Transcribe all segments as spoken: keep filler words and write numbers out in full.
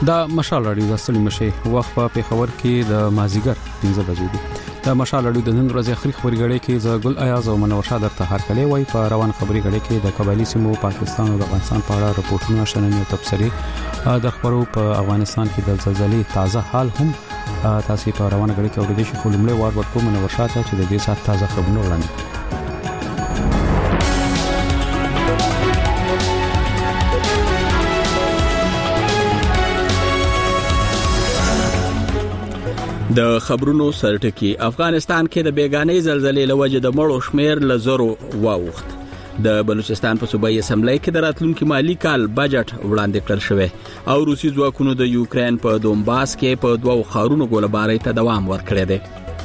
دا مشال راډیو د ستړي مشي وخت په پیښور کې د مازیګر پنځه بجې دي. دا مشال راډیو د نن ورځې اخري خبرګړې کې ز ګل ایاز او منور شاه د هرکلی وای په روان خبرګړې کې د قبایلی سیمو پاکستان او افغانستان په اړه راپورټونه شننې او تبصرې د خبرو په افغانستان کې د زلزلې تازه حال هم تاسو په روان غړي کې اوریدئ شئ. خلمړې وار ورکو منور شاه ته چې د دې سات تازه خبرونه وړاندې. د خبرونو سرټکی افغانستان کې د بیگانې زلزلې لوجه د مړو شمیر لزرو واوخت. د بلوچستان په صوبایي اسمبلی کې د راتلونکي مالی کال بجټ وړاندې کړل شوی او روسي ځواکونو د یوکرين په دومباس کې په دوو خارونو ګولبارۍ ته دوام ورکړی دی.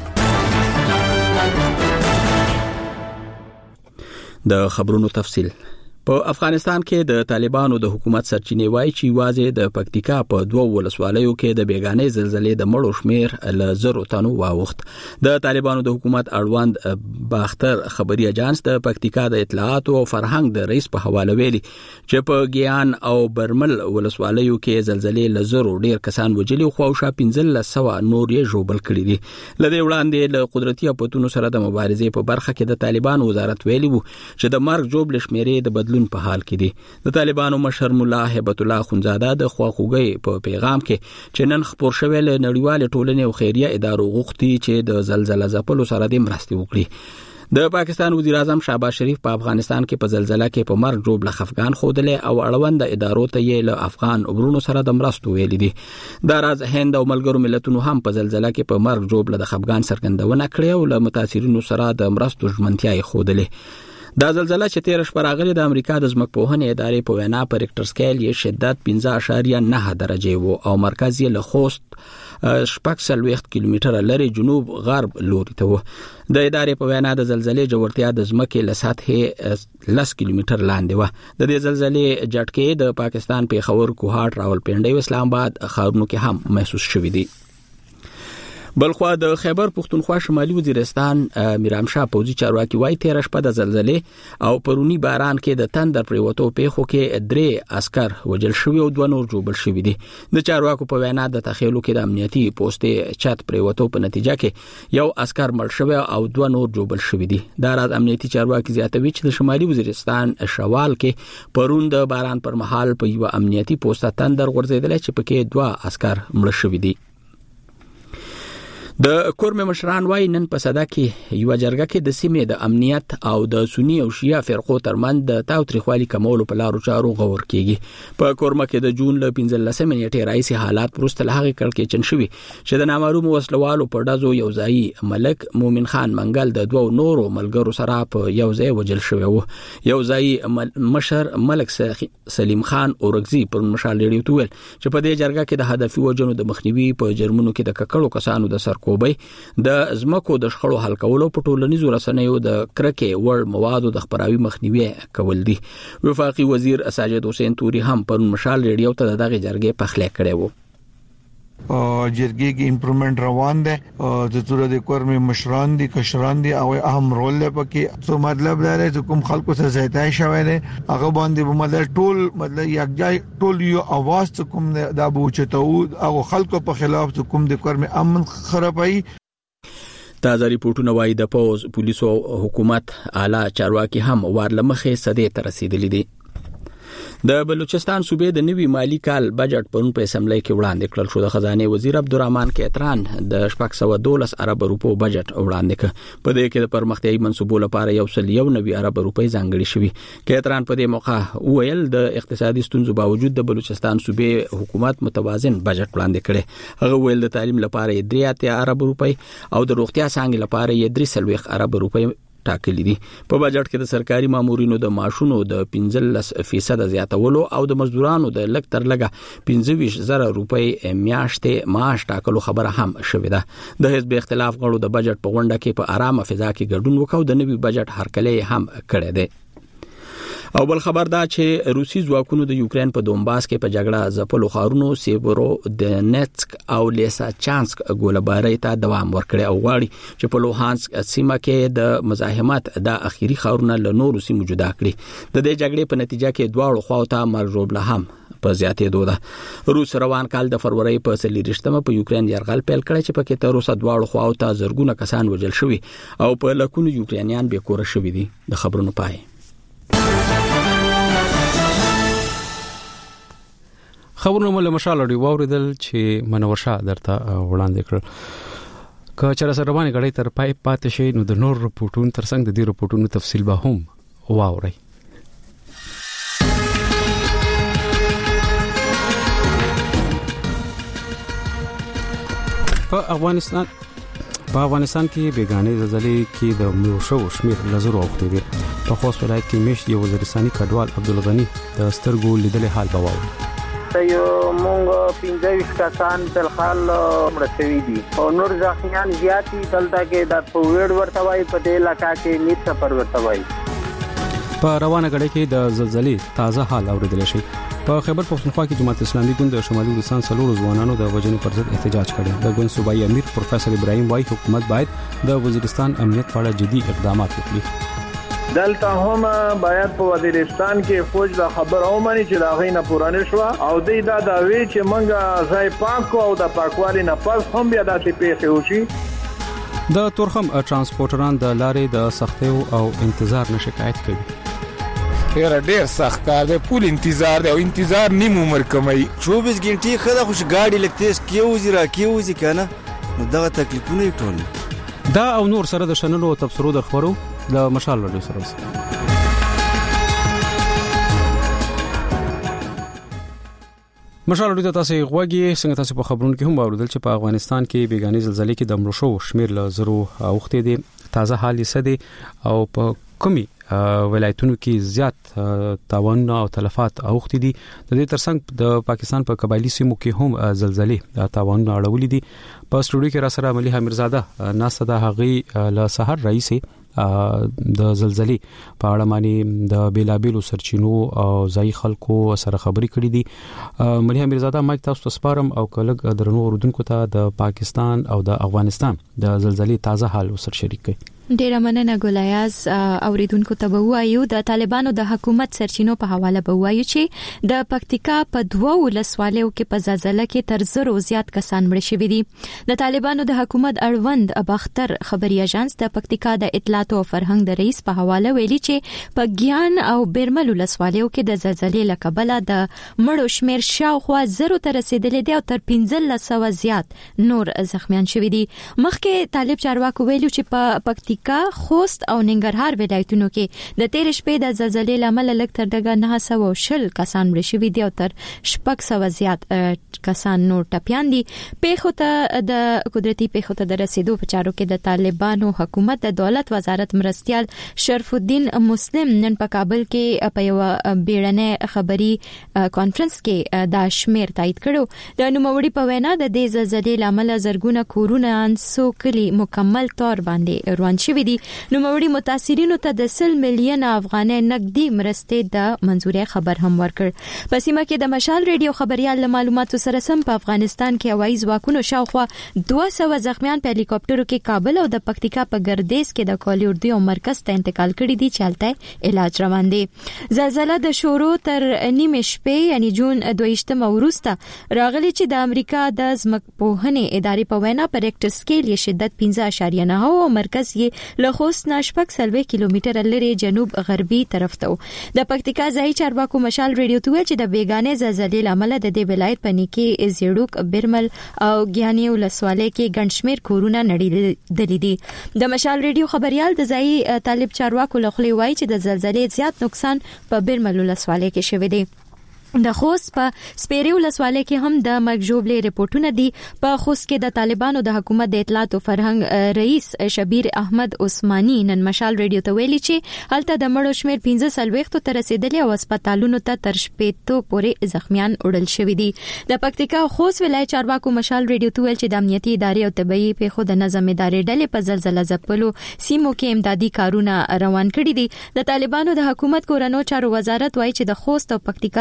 د خبرونو تفصیل. په افغانستان کې د طالبانو د حکومت سرچینې وایي چې واځي د پکتیکا په دوه ولسوالیو کې د بیگانې زلزلې د مړو شمیر ل زرو تنو واوخت. د طالبانو د حکومت اړوند باختر خبري اجانس د پکتیکا د اطلاعات او فرهنګ د رئیس په حواله ویلي چې په ګیان او برمل ولسوالیو کې زلزلې ل زرو ډیر کسان وجلي خو شا پنځل سوا نور یې جوړبل کړی دي. لدې وړاندې له قدرتي اپتونو سره د مبارزې په برخه کې د طالبانو وزارت ویلي وو چې د مرګ جوړ لشمیرې د بدل په حال کې دي. د طالبانو مشر مولا هیبت الله خنزاده د خواخوږي په پیغام کې چې نن خبر شوی له نړیوال ټولنې او خیریه ادارو غوښتي چې د زلزلې ځپلو سره د مرستې وکړي. د پاکستان وزیر اعظم شهباز شریف په افغانستان کې په زلزلہ کې په مرګ جوړ له افغان خودلې او اړوند ادارو ته یې له افغان وګړو سره د مرستو ویل دي. د راز هند او ملګرو ملتونو هم په زلزلہ کې په مرګ جوړ له افغان سرګندونه کړې او له متاثرینو سره د مرستو ژمنتیا یې خودلې. دا زلزلہ چې تیر شپه راغلي د امریکا د ځمکپوهنې ادارې په وینا په ریکټر سکیل یې شدت پنځه اعشاریه نه درجه وو او مرکز یې له خوست شپږ سلويخت کیلومتره لري جنوب غرب لوري ته و. د ادارې په وینا د زلزلې جوړتیا د ځمکې له سطحې لس کیلومتر لاندې و. د دې زلزلې جټکې د پاکستان پیښور کوهاټ راولپنډي او اسلام آباد ښارونو کې هم محسوس شوې دي. بلخوا د خیبر پختونخوا شمالي وزیرستان میرامشاه پوزي چارواکي وایي تیر شپه د زلزلې او پرونی باران کې د تندر پریوتو پیښو کې درې عسكر وجل شوی او دوه نور جوړ شوی دي. د چارواکو په وینا د تخیلو کې د امنیتي پوسټې چت پریوتو په نتیجه کې یو عسكر مړ شوی او دوه نور جوړ شوی دي. د راز امنیتي چارواکي زیاتوي چې د شمالي وزیرستان شوال کې پرون د باران پر مهال په یو امنیتي پوسټه تندر غورځیدل چې پکې دوه عسكر مړ شوی دي. د کورم مشران وای نن په صدا کې یو جرګه کې د سیمې د امنیت او د سنی او شیعه فرقو ترمنځ د تاوتریخوالي کمولو په لارو چارو غور کیږي. په کورم کې د جون ل پنځلسمې نیټې راځي حالات پرسته له هغه کړکېچن شوی چې د نامعلوم وسلوالو په ډزو یو ځای ملک مومن خان منګل د دوه نورو ملګرو سره په یو ځای وجل شوی وو. یو ځای مشر ملک سلیم خان اورګزی پر مشال لري تویل چې په دې جرګه کې د هدفي وجنو د مخنیوي په جرمونو کې د ککړو کسانو د سر کوبي د زمکو د شخړو حل کولو په ټولنیزو رسنیو د کرکې ور موادو د خبراوي مخنیوي کول دي. وفاقي وزیر ساجد حسین توري هم پر مشال ریډیو ته دغه جرګې پخلی کړی وو. جرګې کې امپروومنت روان دي د تور د کورمي مشران دي کشران دي او اهم رول لري پکې. څه مطلب دا دی چې کوم خلکو سره زیاتای شوی دی هغه باندې په مطلب ټول مطلب یکجای ټول یو اواز کوم د ابوچتو او خلکو په خلاف کوم د کورمي امن خرابای. تازه ریپورتونه وایي د پوز پولیسو حکومت اعلی چارواکي هم ورلمخه سده تر رسیدلې دي. د بلوچستان صوبې د نوي مالی کال بجټ پرون په اسمبلی کې وړاندې کړل شو. د خزانه وزیر عبدالرحمن کیتران د شپږ سوه دولس ارب روپو بجټ وړاندې کړ. په دې کې د پرمختیايي منصوبو لپاره یو سل یو نوي ارب روپۍ ځانګړي شوي. کیتران په دې موقع ویل د اقتصادي ستونزو باوجود د بلوچستان صوبې حکومت متوازن بجټ وړاندې کړي. هغه ویل د تعلیم لپاره درې اتیا ارب روپۍ او د روغتیا څنګه لپاره یې درې سلويخ ارب روپۍ ټاکلي دي. په بجټ کې د سرکاري مامورینو د معاشونو د پنځلس فیصد زیاتولو او د مزدورانو د لږ تر لږه پنځه ویشت زره روپۍ میاشتې معاش ټاکلو خبره هم شوې ده. د حزب اختلاف غړو د بجټ په غونډه کې په آرامه فضا کې ګډون وکاو د نوي بجټ هرکلی هم کړی دی. او بل خبر دا چې روسي ځواکونو د یوکرين په دومباس کې په جګړه ځپلو ښارونو سیبرو د نتسک او لیساچانسک ګولبارۍ ته دوام ورکړي او غواړي چې په لوهانسک سیمه کې د مزاحمت د اخیری ښارونو له نورو سیمو جدا کړي. د دې جګړې په نتیجه کې دواړو خواو ته مرګ هم په زیاتېدو ده. روس روان کال د فروری په څلورمه په یوکرين یرغل پیل کړی چې پکې تر اوسه دواړو خواو ته زرګونه کسان وژل شوي او په لکونو یوکرانیان بې کوره شوي دي. د خبرونو پای. خبرونه مله مشال لري ووریدل چې منور شاه درته وړاندې کړ. که چېرې سره باندې غړې تر پای پاتې شي نو د نور رپورټونو ترڅنګ د دې رپورټونو تفصیل به هم واورئ. په افغانستان په افغانستان کې بیگانې زلزلې کې د مړو شو شمیر لزر اوختي دي. په خوست ولایت کې مېش یو وزیرستاني کډوال عبدالغنی د سترګو لیدلې حال بواو. یو مونږ پنځه کسان په حال مړ شوي دي او نور ځخمیان زیاتی دلته کې د پویډ ورته وای په دې علاقہ کې نیت سفر ورته وای. په روانه غړې کې د زلزلې تازه حال اوریدل شي. په خیبر پختونخوا کې جماعت اسلامي ګوند د شمالي وزیرستان څلورو ځوانانو د وژنې پر ضد احتجاج کړی. د ګوند صوبایي امیر پروفیسور ابراهیم وايي حکومت باید د وزیرستان امنیت په اړه جدي اقدامات وکړي. دلته هم باید په وزیرستان کې فوج د خبر او مانی چې دا غینه پورانه شو او د دا د وی چې منګه ځای پاک او د پاکوالي نه پس هم بیا داسې پیښه وشي. د تورخم ترانسپورټران د لارې د سختي او انتظار نه شکایت کوي. ډیر ډیر سخت کار دی، پول انتظار دی او انتظار نیم عمر کمای. چوبیس غنټې خدا خوش گاډي لګتیس کیوزی را کیوزی کنه نو دا تکلیفونه ټول دا او نور سره د شنلو او تبصرو د خبرو د مشال لري سره. مشال لري تاسو غوږی څنګه تاسو په خبرونو کې هم اوریدل چې په افغانستان کې بیگانې زلزلې کې د مړو شو شمیر ل زرو اوخته دي. تازه حال یې سدي او په کومي ولایتونو کې زیات تاوان او تلفات اوخته دي. د دې ترڅنګ د پاکستان په قبایلی سیمو کې هم زلزلې د تاوان اړولې دي. په سټوډیو کې را سره مليحه میرزاده ناسده هغه له سحر رئیسي د زلزلې په اړه باندې د بیلابیلو سرچینو او ځای خلکو سره خبري کړې دي. مليحه میرزاده مایک تاسو ته سپارم او کله درنو اوردونکو ته د پاکستان او د افغانستان د زلزلې تازه حال سره شریک کړئ. ډیره مننه ګولیاز. اوریدونکو ته وایو د طالبانو د حکومت سرچینو په حواله وایو چې د پکتیکا په دوه ولسوالیو کې په زلزلې کې تر زرو زیات کسان مړ شوي دي. د طالبانو د حکومت اړوند اباختر خبري اژانس د پکتیکا د اطلاعات او فرهنګ د رئیس په حواله ویلي چې په ګیان او بیرمل ولسوالیو کې د زلزلې لکبله د مړو شمیر شاوخوا زرو ته رسیدلې دي او تر پنځه سوه زیات نور زخمیان شوي دي. مخکې طالب چارواکو ویلو چې په پکتیکا کا خوست او ننګرهار ولایتونو کې د تیر شپې د زلزلې لامل لږ تر دغه نه سوه شل کسان مړ شوي دي او تر شپږ سوه زیات کسان نور ټپيان دي. پیښو ته د قدرتي پیښو ته د رسیدو په چارو کې د طالبانو حکومت د دولت وزارت مرستيال شرف الدین مسلم نن په کابل کې په یو بیړنۍ خبري کانفرنس کې دا شمیر تایید کړو. د نوموړي په وینا د دې زلزلې لامل زرګونه کورونه انسو کلی مکمل تور باندې روان شوي دي. نوموړي متاثرینو ته د سل میلیون افغانۍ نقدي مرستې د منزوري خبر هم ورکړ. په سیمه کې د مشال ریډیو خبريال معلوماتو سره سم په افغانستان کې هوایي ځواکونو شاوخوا دوه سوه زخمیان په هلیکاپټرو کې کابل او د پکتیکا په ګردیز کې د کالی اردو او مرکز ته انتقال کړي دي چې هلته علاج روان دي. زلزلہ د شروع تر نیمه شپې یعنی جون دویشتمه وروسته راغلي چې د امریکا د ځمکپوهنې ادارې په وینا پر ریکټر سکیل یې شدت پنځه اعشاریه نه او مرکز یې له خوست نه شپږ سلوي کیلومتره لري جنوب غربي طرف ته. د پکتیکا ځای چارواکو مشال ریډیو ته چې د بیگانې زلزلې لامل د دې ولایت په نکی زیړوک بیرمل او ګیانی ولسوالۍ کې ګڼشمیر کورونه نړیدلې دي. د مشال ریډیو خبريال د ځای طالب چارواکو لخوا وایي چې د زلزلې زیات نقصان په بیرمل ولسوالۍ کې شوی دی. د خوست په سپیری ولسوالۍ کې هم د مګجوبلې ریپورتونه دي. په خوست کې د طالبانو د حکومت د اطلاعات او فرهنګ رئیس شبیر احمد عثماني نن مشال ریډیو ته ویلي چې هلته د مړو شمیر پنځه سلويختو ته رسیدلی او هسپتالونو ته تر شپېتو پورې زخمیان وړل شوي دي. د پکتیکا خوست ولایت چارواکو مشال ریډیو ته ویل چې د امنیتي ادارې او طبي پیښو د نظم ادارې ډلې په زلزلہ ځپلو سیمو کې امدادي کارونه روان کړي دي. د طالبانو د حکومت کورونو چارو وزارت وایي چې د خوست او پکتیکا د زلزلې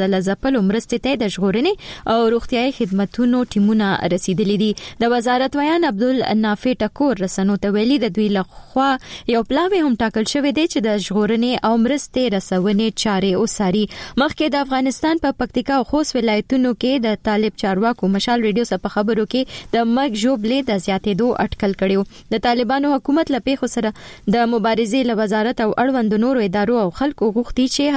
زلزلې ځپلو مرستې ته د ژغورنې او روغتيایي خدماتو ټیمونه رسیدلي دي. د وزارت ویان عبدالنافع ټکور رسنو ته ویلي د دوی لخوا یو پلاوی هم ټاکل شوی دی چې د ژغورنې او مرستې رسونې چارې وساري. مخکې د افغانستان په پکتیکا او خوست ولایتونو کې د طالب چارواکو مشال ریډیو سره په خبرو کې د مرګ ژوبلې د زیاتېدو اټکل کړیو. د طالبانو حکومت له پیښو سره د مبارزې له وزارت او اړوند نورو ادارو او خلکو غوښتي چې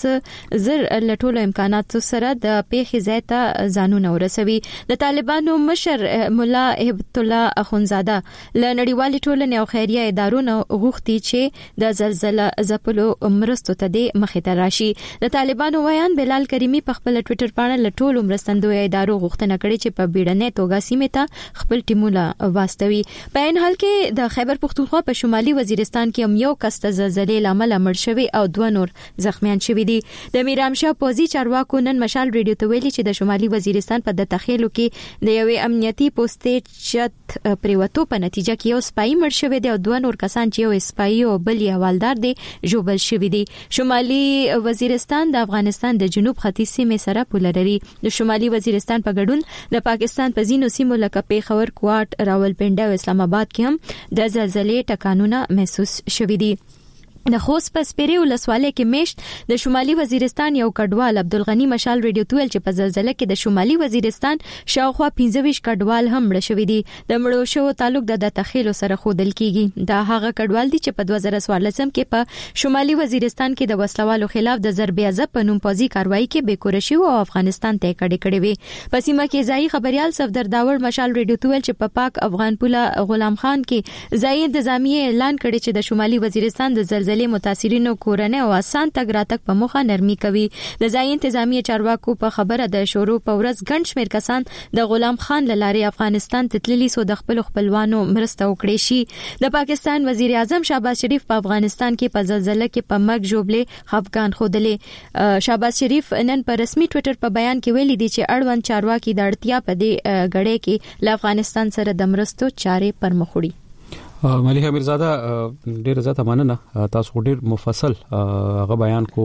هر زر لټولو امکاناتو سره د پیښې ځای ته ځانونه ورسوي. د طالبانو مشر مولا هبت الله اخونزاده له نړیوال ټولنې او خیریه ادارو نه غوښتي چې د زلزلې ځپلو مرستو ته د مخې ته راشي. د طالبانو ویان بلال کریمی په خپل ټوئیټر باندې لټول مرستندوی ادارو غوښتنه کړې چې په بیړنۍ توګه سیمه ته خپل ټیمونه واستوي. په ان حال کې د خیبر پختونخوا په شمالي وزیرستان کې هم یو کس د زلزلې لامل مړ شوی او دوه نور زخمیان شوی دي. د میرامشاه پوزي چارواکو نن مشال ریډیو ته ویلي چې د شمالي وزیرستان په د تخیلو کې د یوې امنیتي پوسټې چت پریوتو په نتیجه کې یو سپای مړ شوی دی او دوه نور کسان چې یو سپای او بل یې حوالدار دي جوبل شوی دي. شمالي وزیرستان د افغانستان د جنوب ختیځ سیمې سره پوله لري. د شمالي وزیرستان په ګډون د پاکستان په ځینو سیمو لکه پیښور، کوټ، راولپنډي او اسلام آباد کې هم د زلزلې ټکانونه محسوس شوي دي. د خوست په سپیري ولسوالۍ کې میشت د شمالي وزیرستان یو کډوال عبدالغنی مشال ریډیو تویل چې په زلزلې کې د شمالي وزیرستان شاوخوا پنځه ویشت کډوال هم مړ شوي دي. د مړو شوو تعلق د تخیلو سره خودل کیږي. دا هغه کډوال دي چې په دوه زره څوارلسم کې په شمالي وزیرستان کې د وسلوالو خلاف د ضرب عضب په نوم پوزي کاروایی کې بیکور شو او افغانستان ته کډې کړې وي. په سیمه کې ځای خبريال صفدر داور مشال ریډیو تویل چې په پاک افغان پوله غلام خان کې ځای انتظامیه اعلان کړی چې د شمالي وزیرستان د زلزلې متاثرینو کورنۍ او آسان تګ راتګ په مخه نرمي کوي. د ځای انتظامیه چارواکو په خبره د شورو په ورځ ګڼ شمېر کسان د غلام خان لارې افغانستان تتللی سو د خپل خپلوانو مرسته وکړي شي. د پاکستان وزیر اعظم شهباز شریف په افغانستان کې په زلزلې کې په مرګ ژوبلې خفګان خودلې. شهباز شریف نن په رسمي ټوئیټر په بیان کې ویلي دي چې اړوند چارواکي د اړتیا په دې غړې کې له افغانستان سره د مرستو چارې پر مخ وړي. مليحه میرزاده ډیر زیاته مننه. تاسو ډیر مفصل غو بیان کو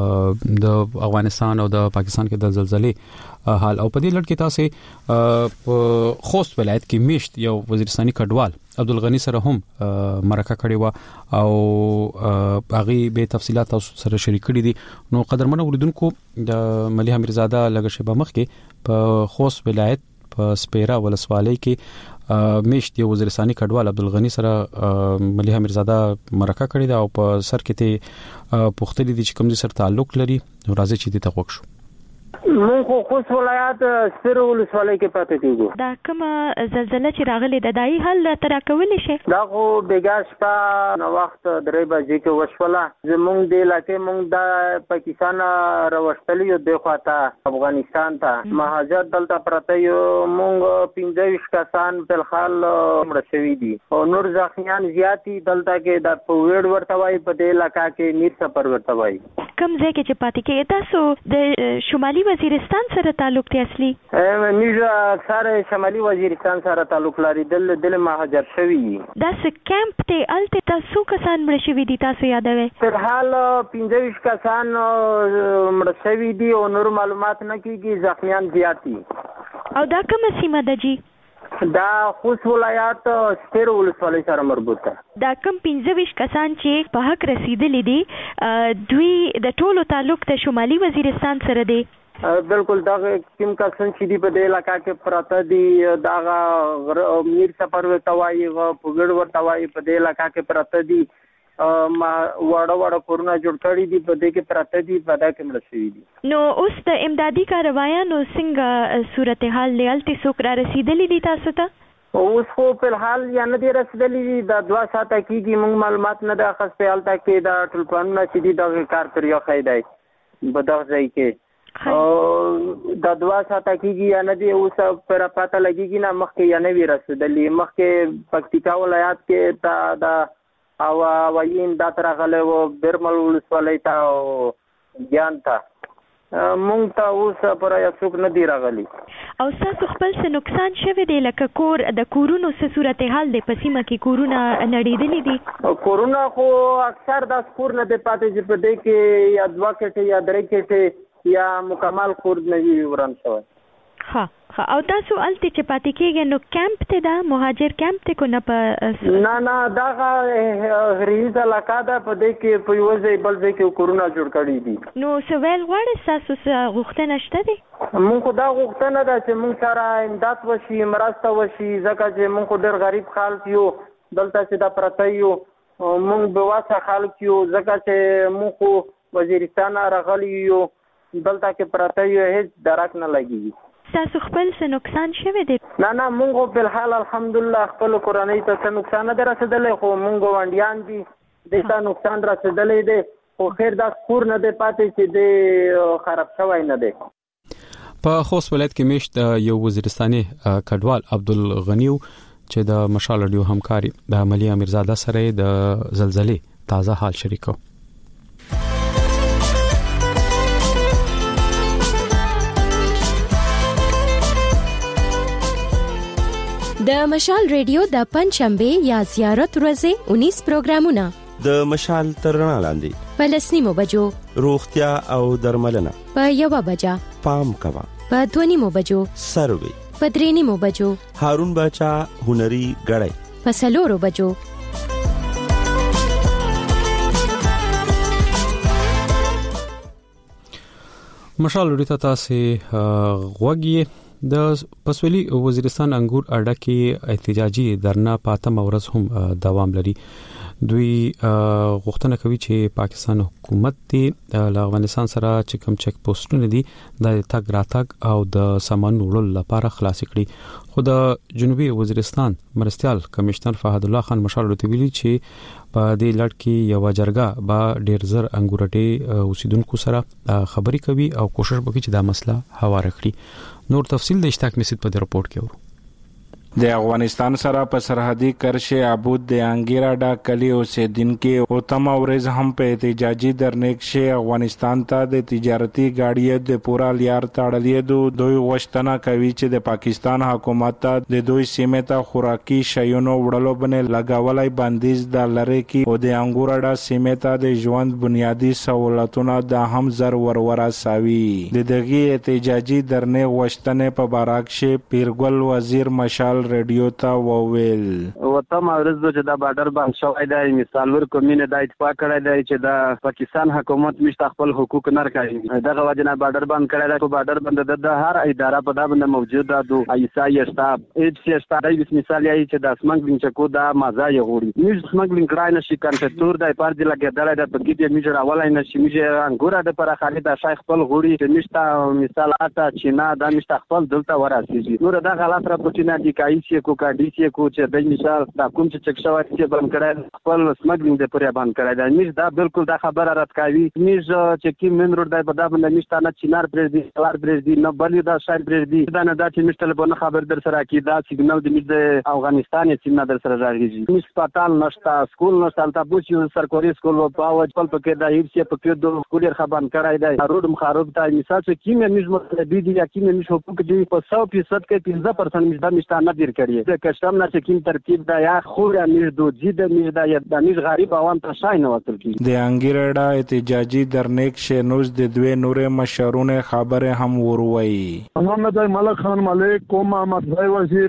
د افغانستان او د پاکستان کې د زلزلې حال او په دې لړ کې تاسو خوست ولایت کې میشت یو وزیرستاني کډوال عبدالغنی سره هم مرکه کړې و او هغه به تفصيلات تاسو سره شریک کړي دي. نو قدرمن اوریدونکو د مليحه میرزاده لږ شبه مخ کې په خوست ولایت په سپیرا ولسوالۍ کې میشت یو وزیرستاني کډوال عبدالغنی سره مليحه میرزاده مرکه کړې ده او په سر کې ته پوښتنې دي چې کوم څه سره تعلق لري. راځي چې دې ته وښو. مونږ خو خوست ولایت سپیرو ولسوالۍ کې پاتې کیږو. دا کومه زلزلې چې راغلې د دای حل تر کولې شي؟ دا خو بیګا شپه نو وخت درې بجې کې وشوله. زمونږ د علاقې مونږ د پاکستان راوستلی یو د خواته افغانستان ته مهاجر دلته پرته یو مونږ پنځه ویشت کسان په حال مړ شوي دي او نور زخمیان زیاتی دلته کې د پویډ ورته وای په دې علاقې کې میر سفر ورته وای. کوم ځای کې چې پاتې کې تاسو د شمالي وزیرستان سره تعلق دی اصلي؟ نیجا سره شمالي وزیرستان سره تعلق لري. دل دل مهاجر شوی. دا څه کیمپ ته الته تاسو کسان مړ شوي دي تاسو یادوي؟ په حال پنځه ویشت کسان مړ شوي دي او نور معلومات نه کیږي. زخمیان زیاتی. او دا کومه سیمه ده جی؟ دا خوست ولایت سپیرو ولسوالۍ سره مربوط ده. دا کم پنځه ویشت کسان چې په حق رسیدلي دي دوی د ټولو تعلق د شمالي وزیرستان سره دی؟ بالکل. دا کوم کسان چې دی په دې علاقې کې پراته دي دا میر سفر ورته وایي پوګړ ورته وایي په دې علاقې کې پراته دي ما وړه وړه کورونه جوړ کړی دي په دې کې پراته دي په دا کې مړ شوي دي. نو اوس د امدادي کاروایانو څنګه صورتحال لیالتي څوک را رسیدلی دي تاسو ته؟ اوس خو په الحال یا نه دي رسیدلی دي. دا دوه ساعته کېږي موږ معلومات نه ده اخیستی. هلته کې دا ټلفونونه چې دي دغه کار تر یو ښی دی په دغه ځای کې دا دوه ساعته کېږي یا نه دي. اوس پر پته لګېږي نه مخکې یا نه وي رسېدلي. مخکې پکتیکا ولایت کې تا دا او وایي امداد راغلی و بیرمل ولسوالۍ ته او ګیان ته. مونږ ته اوس پر یا څوک نه دی راغلی. او ستاسو خپل څه نقصان شوی دی لکه کور د کورونو څه صورتحال دی په سیمه کې کورونه نړېدلي دي؟ کورونه خو اکثر داسې کور نه دی پاتې چې په دې کې یا دوه کټې یا درې کټې یا مکمل خورد نه وي وران شوی. ها او تاسو الته چې پاتې کېږئ نو کیمپ ته دا مهاجر کیمپ ته کو نه په نه نه دا غریز علاقه ده په دې کې په یو ځای بل ځای کې کورونه جوړ کړي دي. نو سوال غواړي تاسو غوښتنه شته دي؟ مونږ خو دا غوښتنه ده چې مونږ سره امداد وشي، مرسته وشي، ځکه چې مونږ خو ډېر غریب خلک یو، دلته چې دا پرته یو مونږ بېوسه خلک یو، ځکه چې مونږ خو وزیرستان راغلي یو، دلته کې پرته یو، هیڅ درک نه لګېږي. تاسو خپل څه نقصان شوی دی؟ نه نه مونږ په الحال الحمدلله خپل کورنۍ ته څه نقصان نه رسیدلی، خو مونږ ونډیان دي دې ته نقصان رسیدلی دی، خو خیر دا کور نه دی پاتې چې دی خراب شوی نه دی. په خوست ولایت کې میشت یو وزیرستاني کډوال عبدالغنی چې د مشال رادیو همکاري د عملی امیرزاده سره د زلزلې تازه حال شریکو. د مشال ریډیو د پنځشنبه یا زیارت ورځې انیس پروګرامونه د مشال ترنا لاندې په لسنیمو بجو روغتیا او درملنه، په یوه بجا پام کوا، په دونیمو بجو سروي، په درېنیمو بجو هارون باچا هنري غړی، په څلورو بجو مشال رډیو تاسو غوږی. د پسولی وزیرستان انګور اډه کې احتجاجي درنا پاتم ورځ هم دوام لري. دوی غوښتنه کوي چې پاکستان حکومت د افغانستان سره چې کوم چک پوسټونه دي د تګ راتګ او د سامان وړلو لپاره خلاص کړي. خو د جنوبي وزیرستان مرستيال کمشنر فهد الله خان مشال رته ویلي چې په دې لړ کې یو جرګه با ډیر زر انګورټي اوسیدونکو سره خبري کوي او کوشش وکړي چې دا مسله هواره کړي. نور تفصیل د اشتاق نسید په رپورت کې ورو. د افغانستان سره په سرحدي کرښې عبود د انګیرا ډا کلی اوسیدونکو او تم اورز هم په احتجاجي درنیک شي افغانستان ته د تجارتي گاډي د پورا لیار تړلې دو دوی وشتنه کوي چې د پاکستان حکومت ته د دوی سیمه ته خوراکي شیونو وړلو باندې لګاولای بندیز د لری کې او د انګورا ډا سیمه ته د ژوند بنیادی سہولتونه د هم زر ورورا ساوي. د دغه احتجاجي درنیک وشتنه په باراکشه پیرګل وزیر مشال ریډیو ته وویل وته مورز چې دا بارډر باندې شوی دی، مثال ورکو مینه د اتفاق کړی دی چې دا پاکستان حکومت مشت خپل حقوق نه کوي، دغه وجنه بارډر باندې کړی دی. په بارډر باندې د هر اداره په دا باندې موجود ده، ایسای شتاب ایچ سی شتاب د مثال یې چې د سمګلینګ چکو دا مازه یې غوړي میز سمګلینګ کړای نشي کنټرول دی پر دې لګیدل د په کې میجر اولای نشي میجر انګورا د پر خالي د شیخ خپل غوړي چې مشت مثال اته چینا د مشت خپل دلته وراسي نور دا غلط را پټینه دي کای سی کو کا ډی سی کو چې د مثال دا کوم چې چک شوی چې باندې کړه خپل سمګلینګ د پریا باندې کړه دا میز دا بالکل دا خبره رات کوي. میز چې کی من روډ د بدا باندې میشت نه چینار پرېږدي سلار پرېږدي نه بلی دا شاید پرېږدي دا نه دا چې میشت له بونه خبر در سره کی دا سیګنال د میز افغانستان چې نه در سره راځي. میز پټال نشتا سکول نشتا تاسو یو سرکوري سکول او پاو خپل پکې دا هیڅ څه پکې د سکول خبر کړای دی روډ مخارب ته مثال چې کی میز مطلب دی یا کی میز حقوق دی په سو فیصد کې پنځه پرسنټ میز دا میشت نه دیر کړی د کشتم نه چې کیم ترتیب دا یا خو یا میز دو جید میز دا یا د میز غریب عوام ته شای نه وصل کی. د انګیرډا احتجاجي درنیک شنوز د دوی نورې مشرونه خبره هم وروي. محمد ملک خان ملک کوم احمد بھائی وزیر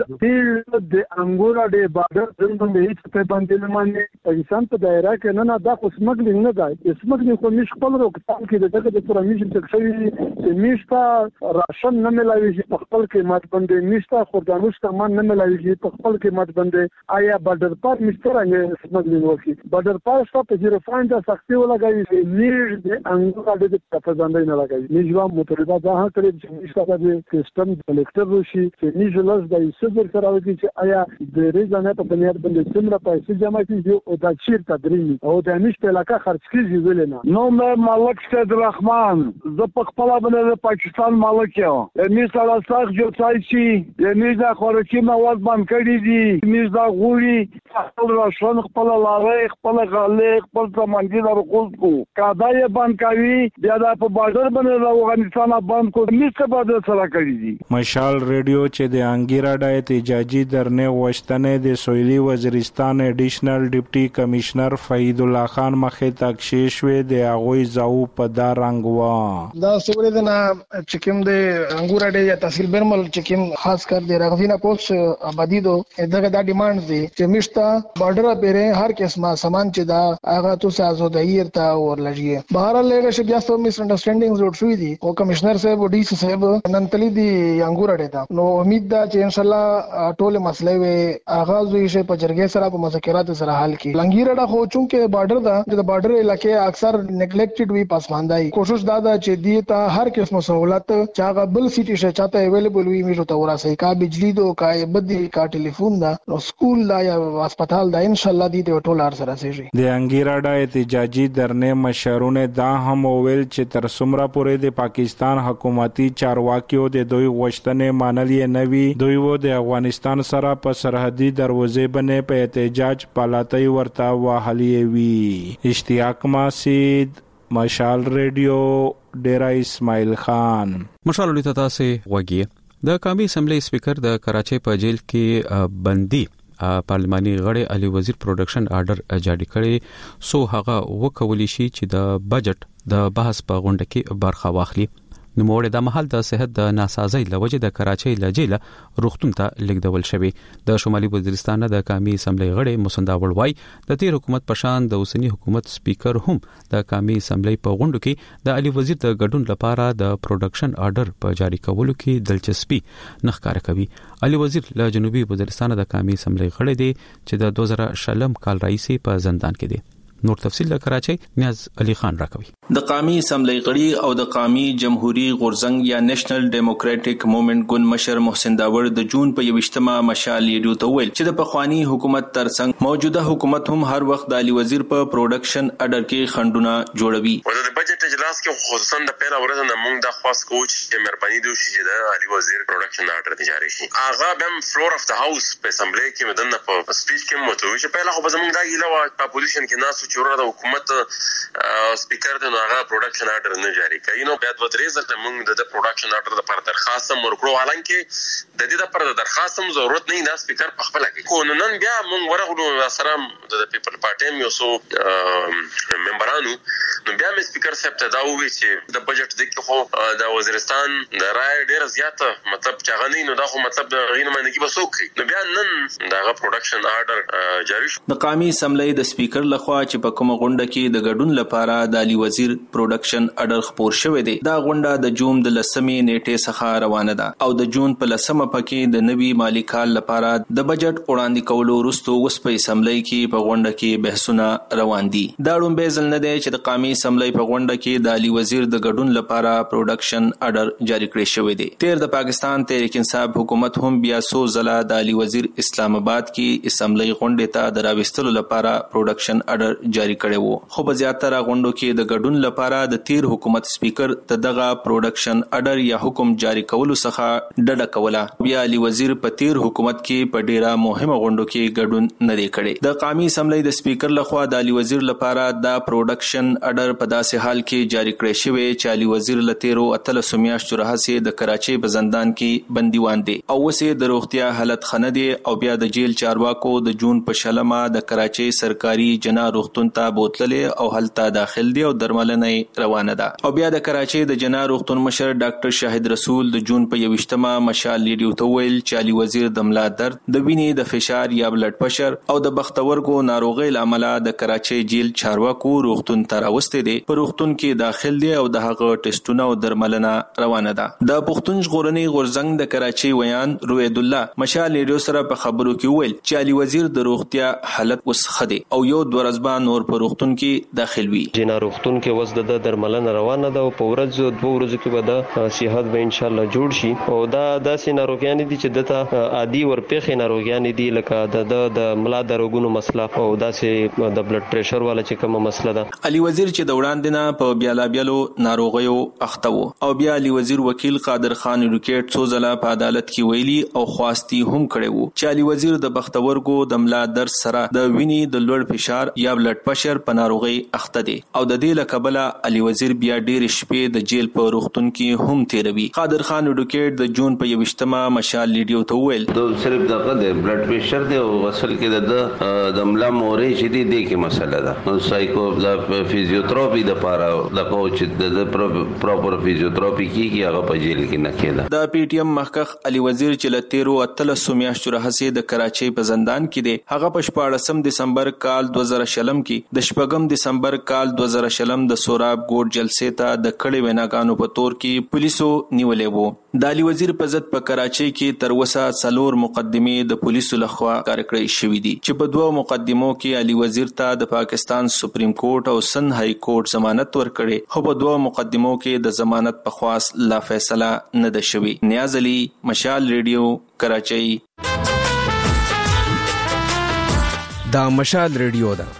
د انګورا د بارډر د هیڅ په باندې باندې پاکستان په دایره کې نه نه دا خو سمګلینګ نه دی سمګلینګ خو نش خپل روکتان کې دغه د پوره میز تک شوی چې میشتا راشن نه ملایوي په خپل کې مات باندې میشتا خوردانوش سامان نه ملایوي په خپل کې مات باندې آیا بارډر پار مسترانګ سمګلینګ وکي بارډر پار څه په زیرو فاین دا سختي ولګوي میز د انګورا د په ځاندې نه لګوي میزوا متردا دا کړی چې میشتا د سیستم کلیکټر وشي چې میز لاس د سوبر سره وکړي چې آیا د ریزانه په بنیاد باندې څومره پیسې جمع کیږي او دا چیرته درې او د نشته علاقه خرڅ کیږي ویل نه. نو مې ملک سید الرحمن ز په خپل باندې د پاکستان مالک یم میز لا ساخ جو ځای شي میز خوراکي دکانونه واز بند کړي دي میز دا غوړي خپل راشن خپل لارې خپل غالې خپل سامانګي د رقوز کو کادا یې بند کوي بیا د په بارډر باندې د افغانستان بند کو میز څه بارډر سره کړي دي. مشال ریډیو چې د انګیرا د احتجاجي درنه وشتنه د سویلي وزیرستان اډیشنل ډیپټي کمشنر فهید الله خان مخې تک شیشوي د اغوی زاو په دا رنگ وا دا سوري د چکم د انګورا د تحصیل برمل چکم خاص کر د رغوینا پوسټ آبادی دو دغه دا ډیماند دي چې مشتا بارډر پیره هر قسمه سامان چې دا هغه تو سازو د ایرتا اور لږی بهر لګه چې بیا سو میس انډرستانډینګز جوړ شوې دي او کمشنر صاحب او ډي سي صاحب نن تللی دي انګورا ډیتا نو امید دا چې ان شاء الله ټول مسلې وي آغاز وي شي په جرګې سره په مذاکرات سره حل کی لنګیرا دا خو چونکه بارډر دا د بارډر علاقې اکثر نیګلیکټډ وي پاسماندای کوشش دا دا چې دی ته هر قسم سہولت چاغه بل سیټي شه چاته اویلیبل وي میشو ته ورسې کا بجلی دو کا بدی کا ټلیفون دا نو سکول دا یا هسپتال دا ان شاء الله دی ته ټول ار سره شي. د انګیرا د احتجاجي درنه مشرونه دا هم ویل چې تر څومره پورې د پاکستان حکومتي چارواکیو د دوی غوښتنې منلې نه وي دوی و د افغانستان سره په سرحدي دروازې باندې په احتجاج پالاتای ورته وهلې وي. اشتیاق ماسید مشال ریډیو ډیرا اسماعیل خان. مشال ریډیو تاسو وګورئ د قومي اسمبلی سپیکر د کراچۍ په جیل کې بندي پارلماني غړي علي وزیر پروډکشن آرډر جاری کړي سو هغه وکولي شي چې د بجټ د بحث په غونډه کې برخه واخلي. نو موږ د محل د صحت د ناسازۍ لوجه د کراچۍ لجیله روغتون ته لیږدول شوی. د شمالي وزیرستان د قومي اسمبلی غړي مسندا وړوای د تیر حکومت پشان د اوسنی حکومت سپیکر هم د قومي اسمبلی په غونډو کې د علي وزیر د ګډون لپاره د پروډکشن آرډر په جاری کولو کې دلچسپي نه ښکاره کوي. علي وزیر له جنوبي وزیرستان د قومي اسمبلی غړي دی چې د دوه زره شلم کال راځي په زندان کې دی. نور تفصیل له کراچۍ نیاز علي خان راکوي. د قومي اسمبلی غړي او د قومي جمهوریت غورزنګ یا نېشنل ډیموکراټک موومېنټ ګوند مشر محسن داور د جون په یوشتمه مشال ریډیو ته ویل چې د پخوانی حکومت ترڅنګ موجوده حکومت هم هر وخت د علي وزیر په پروډکشن اډر کې خندونه جوړوي. د بجټ اجلاس کې خصوصا د پیل ورځ نه موږ د خاص کوچ چې مهرباني دوی چې د علي وزیر پروډکشن اډر جاری شي هغه بم فلور اف د هاوس په اسمبلی کې مدنه په سپیچ کې متوي چې پیله خو زموږ د ایله په پوزیشن کې ناس چې ورته حکومت سپیکر د هغه پروډکشن آرډر نه جاری کړي نو بیا د ریزلټ موږ د پروډکشن آرډر لپاره درخواست ورکړو حالانکه د دې لپاره د درخواست هم ضرورت نه نه سپیکر په خپل کې کو نن بیا موږ ورغلو سره د پیپل پارټي یو سو ممبرانو نو بیا مې سپیکر صاحب ته دا وویل چې د بجټ د کې خو د وزیرستان د رای ډیر زیاته مطلب چاغنی نو دا خو مطلب د غینه باندې کې بسوک نو بیا نن داغه پروډکشن آرډر جاری شو. د قومي اسمبلی د سپیکر لخوا چې په کومه غونډه کې د ګډون لپاره د علي وزیر پروډکشن اډر خپور شوې دی. دا غونډه د جون د لسمې نیټې څخه روانه ده او د جون په لسمه پکې د نوي مالی کال لپاره د بجټ وړاندې کولو وروسته اوس په اسمبلی کې په غونډه کې بحثونه روان دي. دا لومبه ځل نه دی چې د قومي اسمبلی په غونډه کې د علي وزیر د ګډون لپاره پروډکشن اډر جاری کړی شوی دی. تیر د پاکستان تحریک انصاف حکومت هم بیا سو ځله د علي وزیر اسلام آباد کې اسمبلی غونډه ته دراوستلو لپاره پروډکشن اډر جاری کړی وو خو په زیاتره غونډو کې د ګډون لپاره د تیر حکومت سپیکر د دغه پروډکشن اډر یا حکم جاری کولو څخه ډډه کوله. بیا علي وزیر په تیر حکومت کې په ډیره مهمه غونډو کې ګډون نه دی کړی. د قومي اسمبلی د سپیکر لخوا د علي وزیر لپاره د پروډکشن اډر په داسې حال کې جاری کړی شوی چې علي وزیر لتیرو اتلس میاشتو راهسي د کراچۍ په زندان کې بندیوان دی او وسې د روغتیا حالت خنه دی او بیا د جیل چارواکو د جون په شلمه د کراچۍ سرکاري جنا روغتون ته بوتللې او هلته داخل دی او درملنه روانه ده. او بیا د کراچۍ د جنا روغتون مشر ډاکټر شاهد رسول د جون په یوشتمه مشال ریډیو ته ویل چې علي وزیر د ملا درد د وینې د فشار یا بلډ پرشر او د بختورګو ناروغۍ لامل د کراچۍ جیل چارواکو روغتون ته راوستي دي. په روغتون کې داخل دی او د هغه ټیسټونه او درملنه روانه ده. د پښتون ژغورنې غورزنګ د کراچۍ ویان روید الله مشال ریډیو سره په خبرو کې ویل چې علي وزیر د روغتیا حالت اوس خدي او یو د ورځبان نور په روغتون کې داخل وي. جنا روغتون کې وز د درملنه روانه ده او په ورځ دوه ورځې کې به د صحت به ان شاء الله جوړ شي او دا داسې ناروغیان دي چې دته عادي ورپېخې ناروغیان دي لکه د د ملا دروغونو مسله او داسې د بلډ پریشر والا چې کومه مسله ده. علي وزیر چې د وړاندې نه په بیلابیلو ناروغیو اخته و او بیا علي وزیر وکیل قادر خان روکیټ څو ځله په عدالت کې ویلي او خواستی هم کړي وو چې علي وزیر د بختورګو د ملا درد سره د وینې د لوړ فشار یا بلډ پريشر په ناروغي اخته دي او د دې لکبله علي وزیر بیا ډېر شپې د جیل په روغتون کې هم تیروي. قادر خان روکیټ د جون په یوشتمه مشال لیډیو ته ویل د صرف دغه د بلډ پريشر دی او اصل کې د د ملا مورې چې دی د کې مسله ده. نو سایکو د فزیوتراپي د پاره د کوچ د پراپر فزیوتراپي کیږي هغه په جیل کې نه کېده. د پی ټی ایم محقق علي وزیر چې له تیرو اتلسو میاشتو راهیسې د کراچۍ په زندان کې دی هغه په شپاړسم دسمبر کال دوه زره شلم کې د شپږم دسمبر کال دوه زره شلم د سوراب ګوټ جلسې ته د کړې ویناګانو په تور کې پولیسو نیولې وو. د علي وزیر په ضد په کراچۍ کې تر اوسه څلور مقدمې د پولیسو لخوا کار کړې شوې دي چې په دوه مقدمو کې علي وزیر ته د پاکستان سپریم کورټ او سند های کورټ ضمانت ورکړي خو په دوه مقدمو کې د ضمانت په خواست لا فیصله نه ده شوې. نیاز علي، مشال ریډیو، کراچۍ. دا مشال ریډیو ده.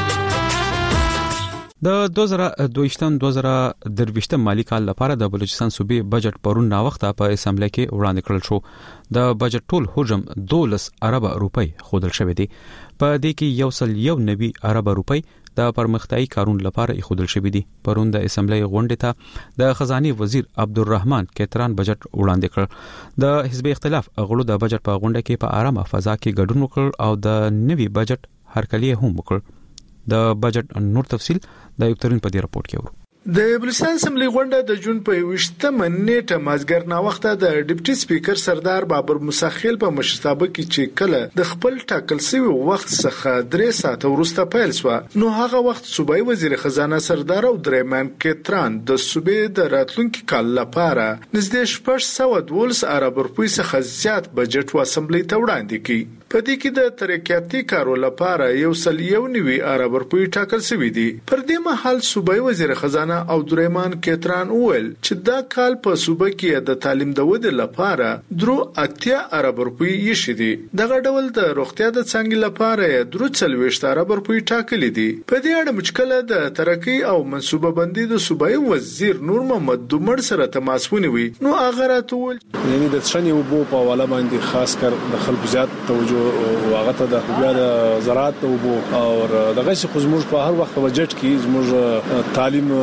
د دوه زره دوه دوه زره درويشت مالی کال لپاره د بلوچستان صوبې بجټ پرون نا وخته په اسمبلی کې وړاندې کړل شو. د بجټ ټول حجم دولس ارب روپۍ خودل شوې دي. په دې کې یو سل یو نوي ارب روپۍ د پرمختیايي کارون لپاره خودل شوې دي. پرون د اسمبلی غونډې ته د خزاني وزیر عبدالرحمن کتران بجټ وړاندې کړ. د حزب اختلاف غړو د بجټ په غونډه کې په آرامه فضا کې ګډون وکړ او د نوي بجټ هرکلی هم وکړ. د بجټ نور تفصيل د یو ترين په دې راپور کې ورو. د بلوچستان اسمبلی غونډه د جون په یوشتمه نیټه مازګر نا وخته د ډیپټي سپیکر سردار بابر مسخیل په مشرتابه کې چې کله د خپل ټاکل شوی وخت څخه درې ساعت وروسته پیل شو نو هغه وخت صوبای وزیر خزانه سردار عبدالرحمن کتران د صوبې د راتلونکي کال لپاره نږدې شپږ سوه دولس ارب روپۍ څخه زیات بجټ و اسمبلی ته وړاندې کړ. په دې کې د ترقیاتي کارو لپاره یو سل یو نوي ارب روپۍ ټاکل شوی دي. پر دې مهال صوبای وزیر خزانه او عبدالرحمن کتران وویل چې دا کال په صوبه کې د تعلیم د ودې لپاره درو اتیا ارب روپۍ یې دي. دغه ډول د روغتیا د څنګه لپاره درو څلويشت ارب روپۍ ټاکلي دي. په دې اړه مشکله د ترقی او منصوبه بندي د صوبای وزیر نور محمد دومر سره تماس ونیوي. نو هغه راټول یعنی د څنګه وبو په والا باندې خاص کر د خلکو زیات توجه واغه ته د بیا د زراعت وبو او دغه څه خو زموږ په هر وخت بجټ کې زموږ تعلیم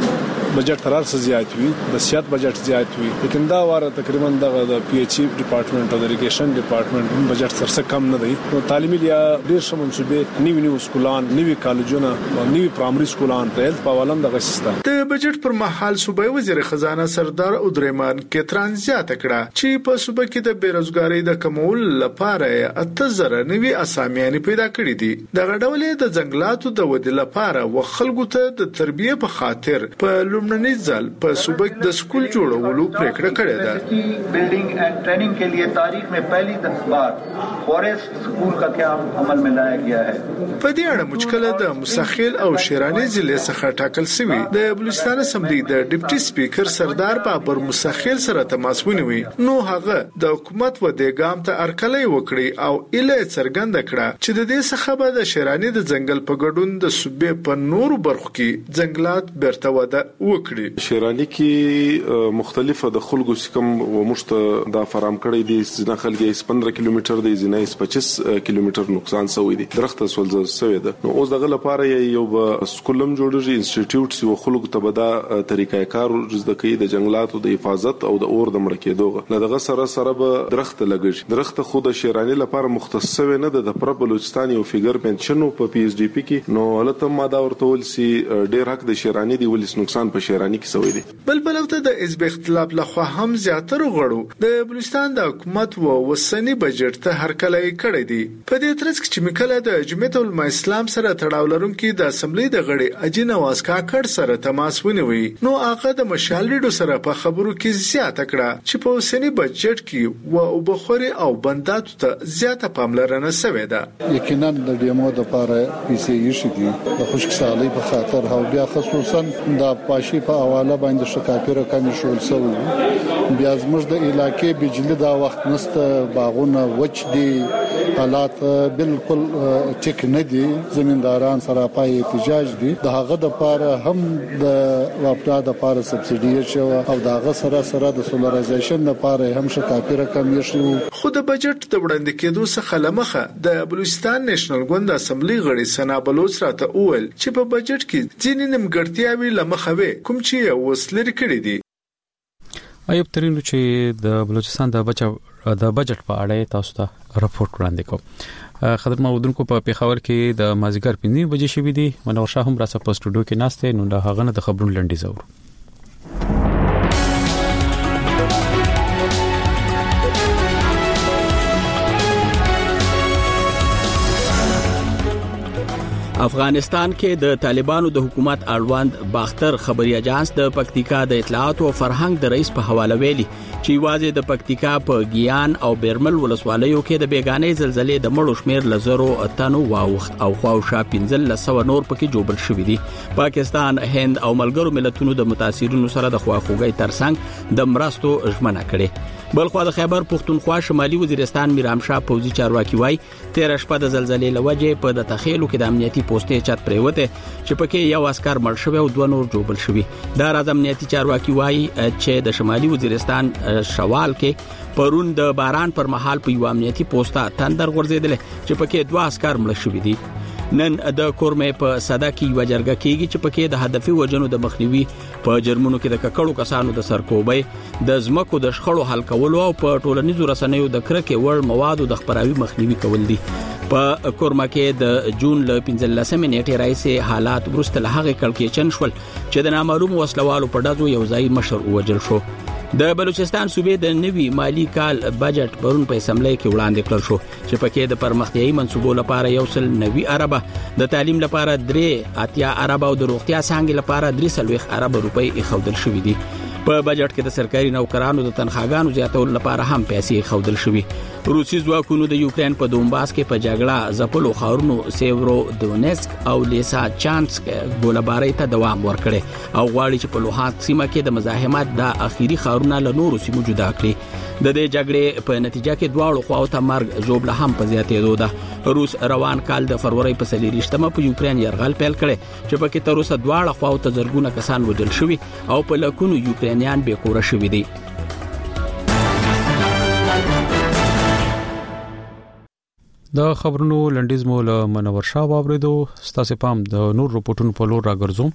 بجټ قرار څه زیات وي د سیاست بجټ زیات وي لیکن دا واره تقریبا د پی ایچ ای ډپارټمنټ او د اریګیشن ډپارټمنټ بجټ سره کم نه دی. نو تعلیمي لیا ډیر شمه منصوبې نیو نیو سکولان نیو کالجونه نیو پرایمري سکولان په هیلث په ولن د غشسته د بجټ پر مهال صوبای وزیر خزانه سردار عبدالرحمن کتران زیات کړه چې په صوبه کې د بیروزګاری د کمول لپاره اته زره نوي اسامیان پیدا کړې دي. دغه ډول د ځنګلاتو د ودې لپاره و خلکو ته د تربیه په خاطر په لومړني ځل په صوبه کې د سکول جوړولو پریکړه کړې ده. Building and training के लिए तारीख में पहली बार फॉरेस्ट स्कूल का क्याम अमल में लाया गया है. په دې اړه مشکله د مسخیل او شیرانی ضلع څخه ټاکل شوی د بلوچستان اسمبلی د ډیپټي سپیکر سردار بابر مسخیل سره تماس ونیوي. نو هغه د حکومت و د ګام ته ارکلې وکړي او اله څرګنده کړه چې د دې څخه به د شیرانی د ځنګل په ګډون د صوبې په نورو برخو کې ځنګلات برته وده وکړي. شیرانی کې مختلفه د خلکو سکم و مشت دا فرام کړی دي ځنه خلګي پندرہ کیلومتر دی ځنه پچیس کیلومتر نقصان شوی دی درخت سولځ شوی ده. نو اوس دغه لپاره یو سکولم جوړیږي انسټیټیوټ سی خلکو ته به دا طریقې کار زده کوي د جنگلاتو د حفاظت او د اور د مړ کېدو نه دغه سره سره به درخت لګي. درخت خو د شیرانی لپاره مختص شوی نه د پر بلوچستان یو فیګر پنشنو په پی ایچ ډی پی کې نو الته ما دا ورته ول سی ډیر حق د شیرانی دی ولس نقصان په شیرانی کې سوي دي. بل بل وخت د حزب اختلاف لخوا هم زیاتره غړو د بلوچستان د حکومت و وسنی بجټ ته هرکلی کړی دی. په دې ترڅ کې چې مکله د جمعیت العلماء اسلام سره تړاو لرونکي د اسمبلی د غړي اجي نواز کاکړ سره تماس ونیوي، نو هغه د مشال ریډیو سره په خبرو کې زیاته کړه چې په وسنی بجټ کې و وبخوري او بنداتو ته زیاته پاملرنه شوې ده. یقینا د ډیمو د لپاره پیسې یې شدي د خوشحالي په خاطر او بیا خصوصا د پاشي په حواله باندې شکایت راکمي شول سوي. بیا زموږ د علاقې بجلی دا وخت نسته، باغونه وچ دي، حالات بالکل چک نه دي، زمینداران سره پای احتجاج دي. د هغه د لپاره هم د واپټا د لپاره سبسيډي شو او د هغه سره سره د سولرایزیشن لپاره هم شکایت راکمي شو. خو د بجټ د وړاندې کېدو څخه لمخه د بلوچستان نېشنل ګوند اسمبلی غړي سنا بلوچ راته اول چې په بجټ کې ځینې نیمګړتیاوي لمخه وي کوم چې وسلري کړی دي. ایوب ترینو چې د بلوچستان د بچو د بجټ په اړه تاسو ته راپورټ وړاندې کوم. خدمت مودونکو په پیښور کې د مازیګر پنځه بجې شوې دي. منور شاه هم راسه په سټوډیو کې ناشته نو د هغه نه د خبرونو لنډي زور. افغانستان کې د طالبانو د حکومت اړوند باختر خبري اژانس د پکتیکا د اطلاعات او فرهنګ د رئیس په حواله ویلي چې واځي د پکتیکا په ګیان او بیرمل ولسوالیو کې د بیگانې زلزلې د مړو شمیر لزرو اتنو واوخت او خواوشا پنځل لسو نور پکې جوړ شوې دي. پاکستان، هند او ملګرو ملتونو د متاثرینو سره د خواخوږي ترڅنګ د مرستو ژمنه کړې. بلخو د خیبر پختونخوا شمالي وزیرستان میرامشاه پوزي چارواکي وای تیر شپه د زلزلې لوجه په د تخیلو کې د امنیتي پوسټې چت پریوته چې پکې یو عسكر مړ شوی او دوه نور جوړ شوی. دا راز امنیتي چارواکي وای چې د شمالي وزیرستان شوال کې پرون د باران پر مهال په یو امنیتي پوسټه تندر غورځیدل چې پکې دوه عسكر مړ شوی دي. نن د کورمې په صدا کې یو جرګه کېږي چې پکې د هدفي وجنو د مخنیوي په جرمونو کې د ککړو کسانو د سرکوبۍ د زمکو د شخړو حل کولو او په ټولنیزو رسنیو د کرکې وړ موادو د خبراوي مخنیوي کول دي. په کورما کې د جون ل پنځلسمې نیټې راځي حالات ورسته له هغه کلکېچن شول چې د نامعلوم وسلوالو په ډزو یو ځای مشر وجل شو. د بلوچستان صوبې د نوي مالی کال بجټ پرون په اسمبلی کې وړاندې کړل شو چې پکې د پرمختیايي منصوبو لپاره یو سل نوي اربه، د تعلیم لپاره درې اتیا اربه او د روغتیا څنګه لپاره درې سلويخ اربه روپۍ ایښودل شوې دي. په بجټ کې د سرکاري نوکرانو د تنخواګانو زیاتولو لپاره هم پیسې ایښودل شوې. روسي ځواکونو د یوکرين په دومباس کې په جګړه ځپلو خاورونو سیورو دونیسک او لیسا چانسک ګولباري ته دوام ورکړي او غواړي چې په لوهانسک سیمه کې د مزاحمت د اخیری خاورونو له نورو سیمو جدا کړي. د دې جګړې په نتیجه کې دواړو خواو ته مرګ ژوبله هم په زیاتېدو ده. روس روان کال د فروری په سلیریشتمه په یوکرين يرغل پیل کړي چې پکې تر اوسه دواړه خواو ته زرګونه کسان وژل شوي او په لکونو یوکرینیان بې کوره شوي دي. د خبرونو لنډیز مو له منور شاه واوریدو. ستاسو پام د نور رپورټونو په لور راګرځوم.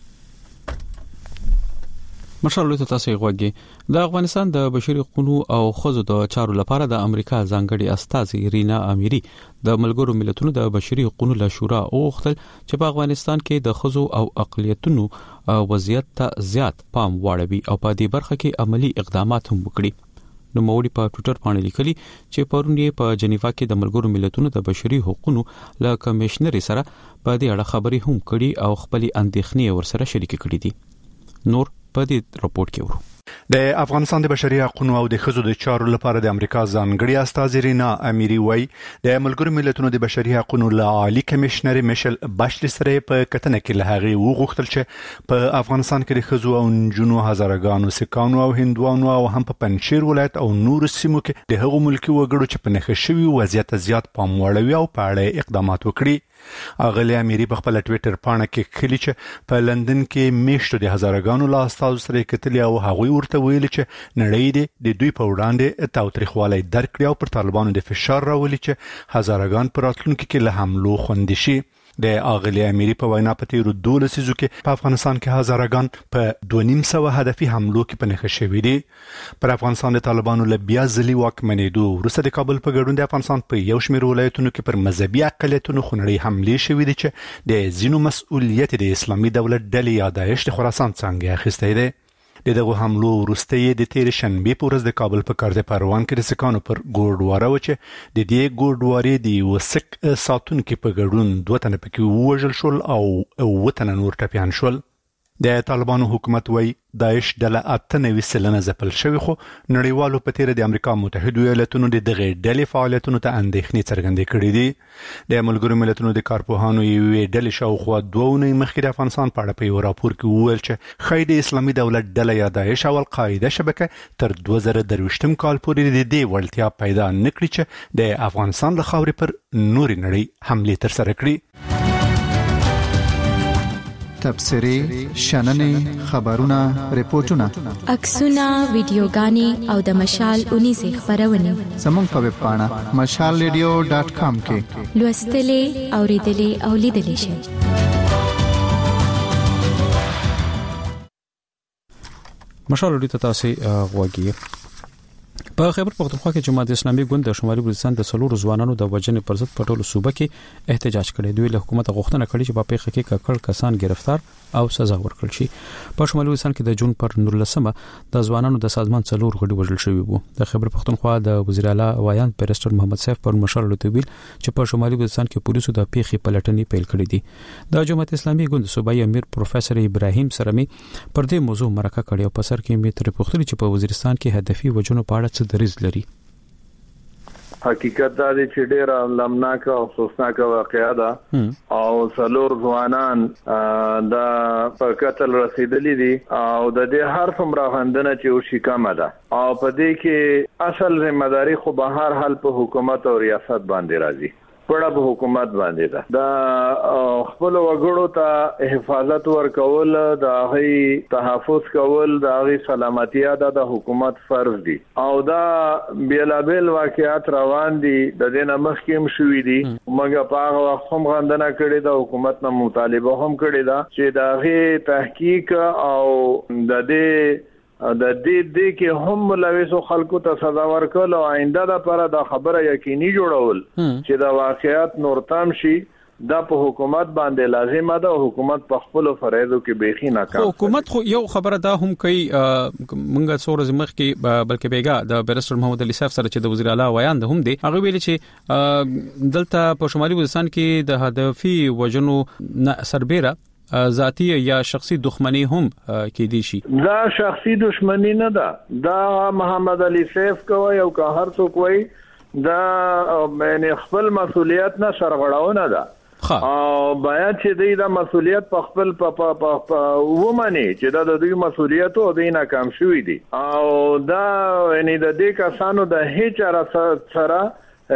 مشرلو ته تاسو غوږی د افغانستان د بشري حقوقو او خزو د چارو لپاره د امریکا ځانګړي استاذ رینا اميري د ملګرو ملتونو د بشري حقوقو له شورا اوختل چې په افغانستان کې د خزو او اقلیتونو وضعیت ته زیات پام واړوي او په دې برخه کې عملی اقدامات هم وکړي. نو موري په ټوئیټر باندې لیکلي چې پرون یې په جنیوا کې د ملګرو ملتونو د بشري حقوقو له کمشنر سره په دې اړه خبري هم کړي او خپل اندېښنې ورسره شریک کړي دي. نور په دې راپورټ کې ورو. د افغانستان د بشري حقوقو او د خزو د چارو لپاره د امریکا ځانګړي استاذ رینا اميري وای د ملګرو ملتونو د بشري حقوقو له عالی کمشنر میشل باشلی سره په کتنه کې له هغه وغوښتل چې په افغانستان کې د خزو او جنو هزارګانو سکانو او هندوانو او هم په پنځیر ولایت او نور سیمو کې د هغو ملکی وګړو چې په نخښه شوی وضعیت زیات پام وړوي او په اړه اقدامات وکړي. اغلی اميري په خپل ټوئیټر باندې کې خلی چې په لندن کې میشتو د هزارګانو لا استاد سره کتلی او هغه ورته ویل چې نړۍ د دوی په وړاندې تاوتریخوالی درکړي او پر طالبانو د فشار راولي چې هزارګان پر راتلونکو کې له حملو خوندي شي. د اغلی اميري په وینا په تیرو دوه لسیزو کې په افغانستان کې هزارهګان په دوه نیم سوه هدفي حملو کې پنهخه شوې دي. پر افغانستان د طالبانو له بیا ځلي واکمنېدو وروسته د کابل په ګډون د افغانستان په یو شمېر ولایتونو کې پر مذهبي اقلیتونو خونړۍ حملې شوې دي چې د ځینو مسؤلیت د اسلامي دولت ډلې یا داعش د خراسان څنګه اخیستی دی. د دغه حملو وروسته یې د تیر شنبه په ورځ د کابل په کارته پروان کې د سکانو پر ګوردواره و چې د دې ګوردوارې د وسک ساتونکو په ګډون دوه تنه پکې وژل شول او وتنه نور ټپيان شول. د طالبانو حکومت وای داعش ډله اته نوي سلنه ځپل شوی خو نړیوالو په تیر د امریکا متحده ایالاتونو د دغه ډلې فعالیتونو ته اندېښنې څرګندې کړې دي. د ملګرو ملتونو د کارپوهانو یوې ډلې شاوخوا دوه اونۍ مخکې د افغانستان په اړه په یو راپور کې وویل چې ښایي د اسلامي دولت ډله یا داعش او القاعده شبکه تر دوه زره درویشتم کال پورې د دې وړتیا پیدا نه کړي چې د افغانستان له خاورې پر نورې نړۍ حملې ترسره کړي. تبصرې، شننې، خبرونه، ریپورتونه، عکسونه، ویډیوګانې او د مشال اونیزه خبرونه زموږ په ویب پاڼه مشال ریډیو ډاټ کام کې لوستلې، اوریدلې او لیدلې شئ. مشال ریډیو ته تاسو غوږی. په خیبر پختونخوا کې جماعت اسلامي ګوند د شمالي بلوچستان د څلورو ځوانانو د وژنې پر ضد په ټولو صوبه کې احتجاج کړی. دوی له حکومت غوښتنه کړې چې په پیښه کې ککړ کسان گرفتار او سزا ورکړل شي. په شمالي بلوچستان کې د جون پر نولسمه د ځوانانو د سازمان څلور غړي وژل شوي وو. د خیبر پختونخوا د وزیر اعلی وایان پرستر محمد سیف پر مشال لوتویل چې په شمالي بلوچستان کې پولیسو د پیښې پلټنې پیل کړې دي. د جماعت اسلامي ګوند صوبایي امیر پروفیسور ابراهیم سرمی پر دې موضوع مرکه کړې او په سر کې می تر پختلي چې په وزیرستان کې هدفي وژنو په اړه څه دریځ لري. حقیقت دا دی چې ډېر لمناک او افسوسناک واقعا ده او څلور ځوانان دا په قتل رسیدلي دي او د دې هر څومره غندنه چې وشي کمه ده او په دې کې اصل ذمہ داری خو به هر حال په حکومت او ریاست باندې راځي. پړه په حکومت باندې ده. دا خپل وګړو ته حفاظت ورکول، د هغوی تحفظ کول، د هغوی سلامتیا د حکومت فرض دي او دا بیلابیل واقعات روان دي. د دې نه مخکې هم شوي دي. موږ په هغه وخت هم غندنه کړې ده، حکومت نه مطالبه هم کړې ده چې د هغې تحقیق او د دې د دې دې کې هم ملوثو خلکو ته سزا ورکول او آینده لپاره دا خبره یقیني جوړول چې دا واقعیت نور تام شي. دا په حکومت باندې لازمه ده. حکومت په خپل فرایضو کې بیخي ناکام. حکومت خو یو خبره ده هم کوي منګه څو ورځې مخکې بلکې بیګا د بیرستر محمد علي صاحب سره چې د وزیر اعلی وایان ده هم دي هغه ویل چې دلته په شمالي بلوچستان کې د هدفي وژنو سربېره ذاتی یا شخصي دښمنی هم کې دي شي. دا شخصي دښمنی نه ده. دا محمد علي سیف کوي او که هر څوک وي دا یعنی خپل مسؤلیت نه سرغړاونه ده او باید چې دوی دا مسؤلیت په خپل په ومني چې دا د دوی مسؤلیت او دوی ناکام شوي دي او دا یعنی د دې کسانو د هیڅ سره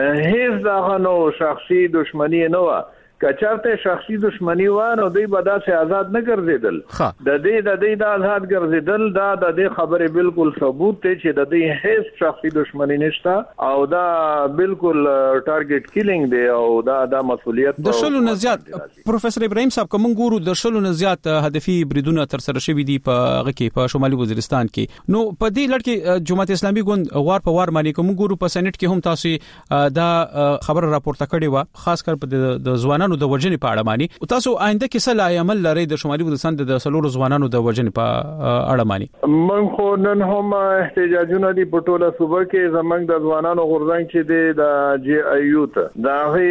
هیڅ دغه نو شخصي دښمنی نه و. کچارته شخصي دښمنی وانه دوی به داسې آزاد نه ګرځیدل. د دې د دې د آزاد ګرځیدل دا د دې خبره بالکل ثبوت دی چې د دې هیڅ شخصي دښمنی نشته او دا بالکل ټارګټ کیلینګ دی او دا د مسولیت د شلو نه زیات. پروفیسور ابراهیم صاحب کوم ګورو د شلو نه زیات هدفي بریدونه تر سره شوي دي په هغه کې په شمالي وزیرستان کې. نو په دې لړ کې جماعت اسلامي ګوند وار په وار باندې کوم ګورو په سېنات کې هم تاسو دا خبر راپورته کړی و خاص کر په د ځوانانو د وژنې په اړه باندې. تاسو آینده کې څه لای عمل لري د شمالي وزیرستان د څلورو ځوانانو د وژنې په اړه باندې؟ من خو نن هم احتجاجونه دي په ټوله صوبه کې. زمونږ د ځوانانو غورځنګ چې دی د جی ای یو ته دا هي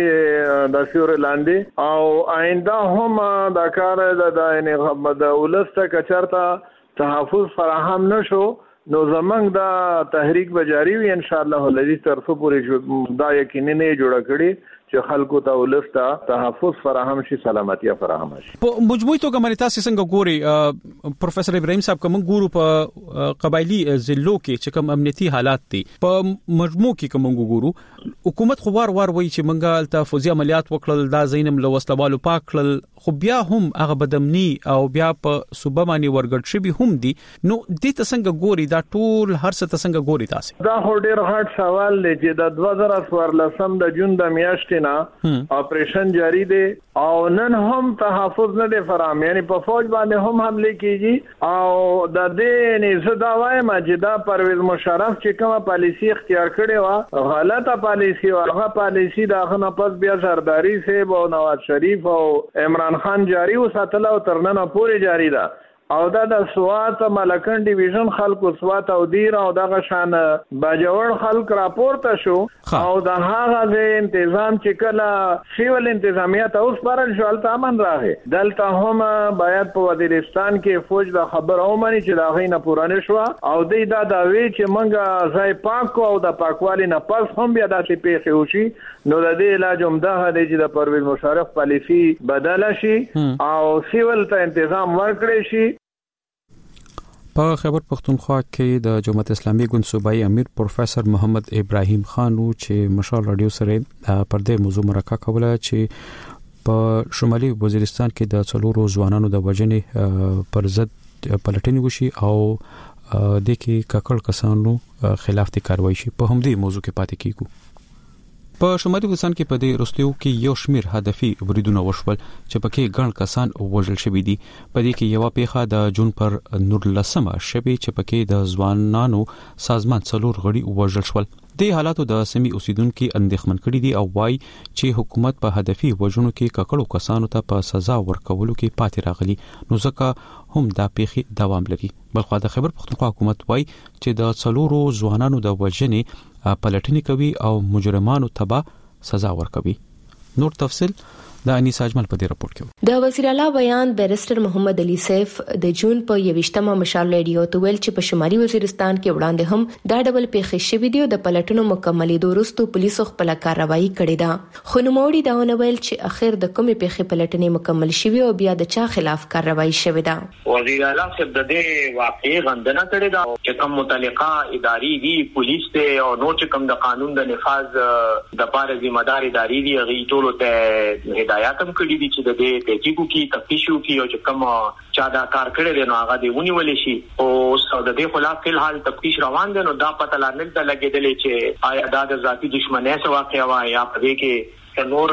د سیوري لاندې او آینده هم دا کار د یعنی د ولسته کچرته تحفظ فراهم نشو نو زمونږ دا تحریک به جاری وي ان شاء الله الذي ترسو پورې دا یقیني نه جوړ کړي چې خلکو ته ولسته تحفظ فراهم شي، سلامتیا فراهم شي. په مجموعي توګه باندې تاسو څنګه ګوري پروفیسور ابراهیم صاحب کوم ګورو په قبایلی ضلعو کې چې کوم امنیتي حالات دي په مجموع کې کوم ګورو حکومت خو وار وار وایي چې منګه تفوزي عملیات وکړل دا زینم له وسلوالو پاک کړل خو بیا هم هغه بدمنی او بیا په صوبه باندې ورګډ شي هم دي. نو دې ته څنګه ګوري دا ټول هر څه ته څنګه ګوري تاسو؟ دا هډیر هټ سوال دی چې د دوه زره څوارلسم د جون د میاشتې سینا اپریشن جاری دی او نن هم تحفظ نه دی فرام یعنی په فوج باندې هم حمله کیږي او د دې نه زدا وایم چې دا پرویز مشرف چې کومه پالیسی اختیار کړې و غلطه پالیسی او هغه پالیسی دا غنه پس بیا سرداری صاحب او نواز شریف او عمران خان جاری وساتله او ترننه پورې جاری ده او دا د سوات ملکن ډیویژن خلکو سوات او دیر او دغه شان باجوړ خلک راپورته شو او د هغه د تنظیم چې کله سیول انتظامیه ته اوس پرل شو الته امن راغی دلته هم باید په وزیرستان کې فوج د خبر او منی چې دا غینه پورانه شو او د دا د وی چې منګه ځای پاک او د پاکوالي نه پس هم بیا داسې پیښه وشي نو د دې علاج هم دا دی چې د پرویز مشرف پالیسی بدل شي او سیول ته تنظیم ورکړي شي. په خیبر پختونخوا کې د جماعت اسلامي ګوند صوبایي امیر پروفیسور محمد ابراهیم خان چې مشال رادیو سره پر دې موضوع مرکه کوله چې په شمالي وزیرستان کې د څلورو ځوانانو د وژنې پر ضد پلټنې وشي او د کې کاکړ کسانو خلاف د کاروایی شي په همدې موضوع کې پاتې کیږو. په شمالي وزیرستان کې په دې رستیو کې یو شمیر هدفي بریدونه وشول چې پکې ګڼ کسان وژل شوي دي. په دې کې یو پیښه د جون پر نورلسمه شپې چې پکې د ځوانانو سازمان څلور غړي وژل شول. د حالاتو د سیمې اوسیدونکو اندېښمن کړي دي او وايي چې حکومت په هدفي وژنو کې ککړو کسانو ته په سزا ورکولو کې پاتې راغلي نو ځکه هم دا پیښه دوام لري. بلخو د خیبر پختونخوا حکومت وايي چې د څلورو ځوانانو د وژنې پلټنې کوي او مجرمانو ته سزا ورکوي. نور تفصيل د انیس اجمل په دې راپور کې. د وزیر اعلی بیان بیرستر محمد علي سیف د جون په یوشتمه مشال ریډیو ته ویل چې په شمالي وزیرستان کې وړاندې هم دا ډول پیښې شوې دي او د پلټنو مکملې دوروستو پولیسو خپل کاروایی کړې ده. خو نو موړي دا ونه ویل چې اخر د کومې پیښې پلټنې مکمل شوې او بیا د چا خلاف کاروایی شوې ده. وزیر اعلی صاحب د دې واقعي غندنه کړې ده چې کوم متعلقه اداري دي پولیس ته او نو چې کوم د قانون د نفاذ د پاره ذمہ دار اداري دي غي ټول ته هدایت هم کړی دي چې د دې تحقیق کی تفتیش وکړي او چې کوم چا دا کار کړی دی نو هغه دی ونیول شي او د دې خلاف فل حال تفتیش روان دي نو دا پته لا نه لګیدلې چې آیا دا د ذاتی دښمنۍ څخه واقع وا یا په دې کې نور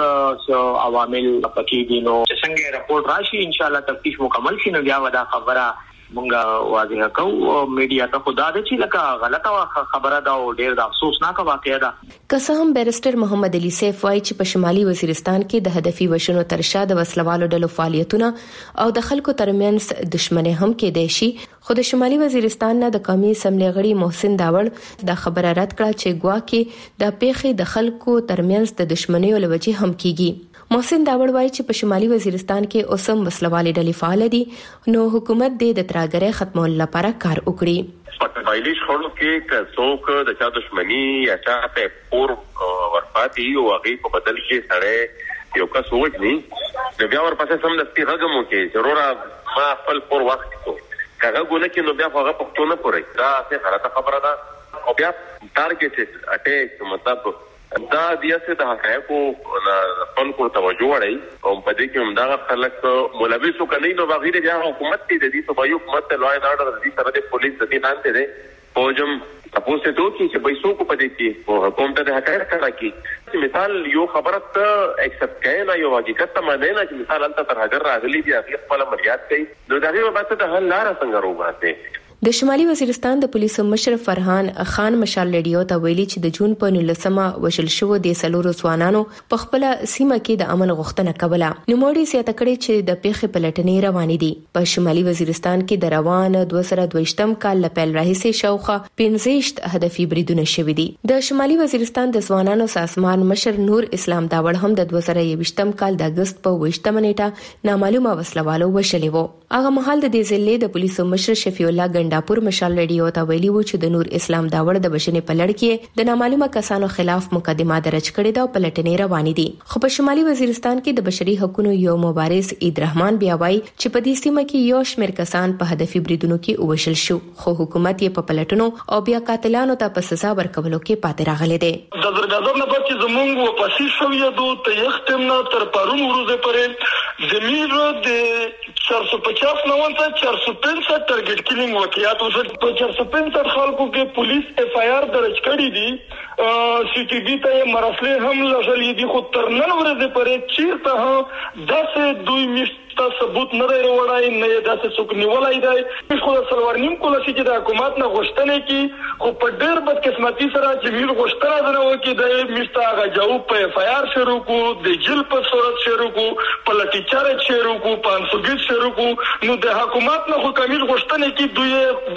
عوامل پکې دي نو چې څنګه راپورټ راشي ان شاء الله تفتیش مکمل شي نو بیا ودا خبره مونږه واضح کوو میډیا ته خدا دې چې لکه غلطه خبره دا او ډېر د افسوسناک واقعه ده. که هم بیرستر محمد علي سیف وايي چې په شمالي وزیرستان کې د هدفي وژنو ترشا د وسلوالو ډلو فعالیتونه او د خلکو ترمنځ دښمنۍ هم کېدای شي. خو د شمالي وزیرستان نه د قومي اسمبلی غړي محسن داوړ دا خبره رد کړه چې ګواکې د پیښې د خلکو ترمنځ د دښمنۍ لوجه هم کیږي. محسن داوړ وايي چې په شمالي وزیرستان کې اوسم وسلوالې ډلې فعال دي نو حکومت دې د ترهګرۍ ختمولو لپاره کار وکړي. په قبایلی شخړو کې که څوک د چا دښمنی یا چا ته پور ورپاتې او هغه په بدل کې سره یو کس وځي نو بیا ورپسې سم د استغاثه مو کې ضرورت ما خپل پور وخت کو کاغه ګونه کې نو بیا هغه پښتون نه پوري دا څه غلطه خبره ده او بیا ټارګټ اٹیک مطلب دا دیاسه د حقایقو خلکو توجه وړي او په دې کې هم دا خلک ملوث کوي نو بغیر بیا حکومت دې د دې صوبایي حکومت له لوی ناړه د دې سره د پولیس د دې نامه ده فوجم تاسو ته دوی چې پیسو کو پدې کې حکومت د حقایق کړه کی مثال یو خبره ته ایکسپټ کړي نه یو حقیقت ته معنی نه چې مثال انت تر هغه راغلي دی هغه خپل مریاد کوي نو دا به بس ته حل لار څنګه روغاته. د شمالي وزیرستان د پولیسو مشر فرحان خان مشال ریډیو ته ویلي چې د جون په نولسمه وشل شو د سلورو ځوانانو په خپل سیمه کې د امن غوښتنه کوله. نو موړي سیاته کړي چې د پیښې پلټنې روانې دي. په شمالي وزیرستان کې د روان دوه سره دویشتم کال لپاره راهیسي شاوخه پنځه هدفي بریدونه شوې دي. د شمالي وزیرستان د ځوانانو سازمان مشر نور اسلام داوړ هم د دوه سره یوشتم کال د اگست په وشتمه نیټه نامعلومه وسلوالو وشلې وو. هغه مهال د دې ضلع د پولیسو مشر شفیع الله ګنداپور مشال ریډیو ته ویلي و چې د نور اسلام داوړ د بشنې په لړ کې د نامعلومه کسانو خلاف مقدمه درج کړې ده او پلټنې روانې دي. خو په شمالي وزیرستان کې د بشري حقوقو یو مبارز عید رحمان بیا وایي چې په دې سیمه کې یو شمېر کسان په هدفي بریدونو کې ووژل شو خو حکومت یې په پلټنو او بیا قاتلانو ته په سزا ورکولو کې پاتې راغلی دی. د زرګادم نه پاتې زمونږ و پاسې شو یو ته یختم نه تر پرون ورځې پرې زمیر د چهارسو پچاس نوان څخه چهارسو پنځه ټارګټ کیلینګ واقعیات وشو. په چهارسو پنځه خلکو کې پولیس اف آی آر درج کړی دي، سی ټي وی ته مراسلې هم لږلې دي، خو تر نن ورځې پورې چیرته هم داسې دوی مشته ثبوت نه دی وړای، نه داسې څوک نیولای دی. خو د سلوار نیم کوله چې د حکومت نه غوښتنې کی، خو په ډېر بدقسمتي سره چې میر غوښتنه نه وکړي د مشته هغه جواب په اف آی آر شروع کو، د جیل په صورت شروع کو، په لټي چارج شروع کو، په انسوګیت شروع کو. نو د حکومت نه خو کمیل غوښتنې کی دوی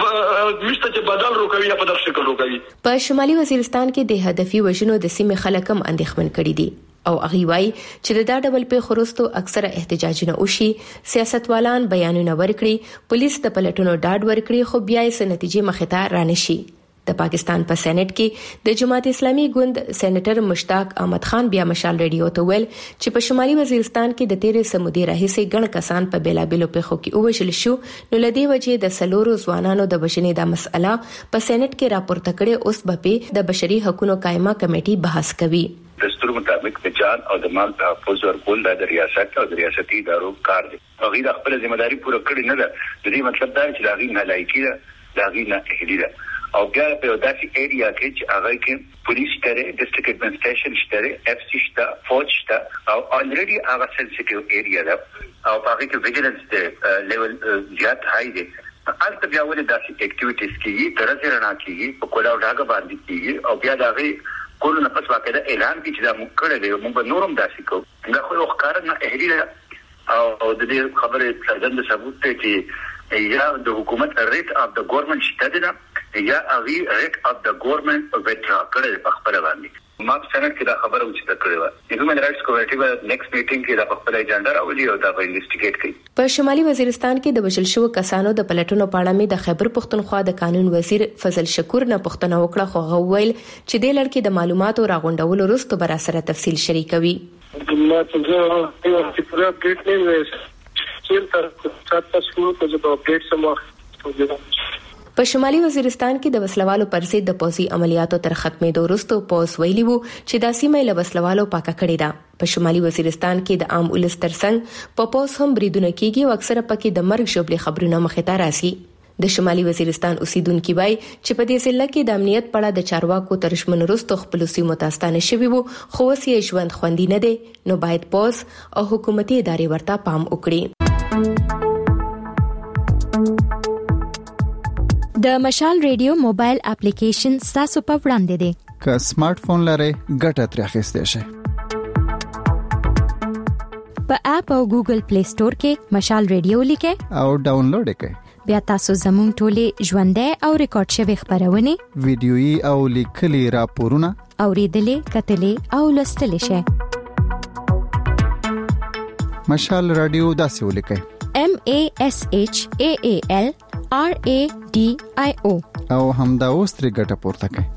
مشته چې بدل وکوي یا په داسې شکل وکوي. په شمالي وزیرستان کې د هدفي وژنو د سیمې خلک هم اندېښمن کړي دي او هغه وايي چې د دا ډول په خروستو اکثره احتجاجونه وشي، سیاستوالان بیانونه ورکړي، پولیس د پلټونو ډاډ ورکړي، خو بیا یې نتیجې مخې ته رانشي. د پاکستان په سېنات کې د جماعت اسلامي ګوند سېنیټر مشتاق احمد خان بیا مشال ریډیو ته ویل چې په شمالي وزیرستان کې د تیرې سمودي راهیسې ګڼ کسان په بیلابېلو پیښو کې ووژل شو. نو لدی وجه د سلورو ځوانانو د بشنې د مسأله په سېنات کې راپورته کړي، اوس به د بشري حقوقو قائمه کمیټي بحث کوي. دستور مطابق د جان او د مال تحفظ ورکول د ریاست او د ریاستي ادارو کار دی. هغه د خپل ځمېداري پوره کړې نه ده. د دې مطلب دا چې دا غي نه لایقي ده، دا غي نه اهلي ده. او بیا په داسې ایریا کې چې هغه کې پولیس شته، ډیسټریکټ ایڈمنسټریشن شته، اف سی شته، فوج شته، او الریډي هغه سنسټیو ایریا ده او هغه کې ویجیلنس دی لیول زیات هاي دی. البته بیا ولې داسې اکټیویټیز کیږي، درځي رڼا کیږي، په کولاو ډاګه باندې کیږي او بیا دا غي کول نه پس واقعا اعلان کی چې دا موږ کړی دی، موږ نورم داسې کوو. دا خو یو ښکار نه اهلي ده او د دې خبرې څرګند ثبوت دی چې یا د حکومت ریټ اف د ګورنمنت شته ده یا اغي ریټ اف د ګورنمنت ویټرا کړی په خبره باندې. ما په سنت کې دا خبره وچته کړې و. د هیومن رائټس کمیټې په نیکسټ میټینګ کې دا په خپل ایجنډا راولي او دا به انویسټیګیټ کوي. په شمالي وزیرستان کې د وژل شوو کسانو د پلټونو په اړه مې د خیبر پښتونخوا د قانون وزیر فضل شکور نه پوښتنه وکړه، خو هغه ویل چې د لړکې د معلوماتو راغونډولو وروسته به سره تفصیل شریکوي. ما ته زه یو څه اپډیټ نه وې چې تر څو تاسو ته د اپډیټ سمه. په شمالي وزیرستان کې د وسلوالو پر ضد د پوځي عملیاتو تر ختمېدو وروسته پوز ویلي وو چې د سیمې له وسلوالو پاکه کړې ده. په شمالي وزیرستان کې د عام ولس ترڅنګ په پوز هم بریدونه کیږي او اکثره پکې د مرګ ژوبلې خبرونه مخې ته راځي. د شمالي وزیرستان اوسیدونکو وایي چې په دې ضلع کې د امنیت په اړه د چارواکو تر شمن وروسته خپل سیمو ته ستانه شوي وو، خو اوس یې ژوند خوندي نه دی، نو باید پوز او حکومتي ادارې ورته پام وکړي. د مشال ریډیو موبایل اپلیکیشن ستاسو په وړاندې دی. که سمارټ فون لرئ ګټه ترې اخیستئ شئ. په اپ او ګوګل پلی سٹور کې مشال ریډیو لیکئ او ډاونلوډ کړئ. بیا تاسو زموږ ټولې ژوندۍ او ریکارډ شوی خبرونه، ویډیويي او لیکلي راپورونه اوریدلې، کتلې او لوستلې شئ. مشال رادیو داسې ولیکئ: M A S H A A L R A D I O او همدا اوس ترې ګټه پورته کړئ.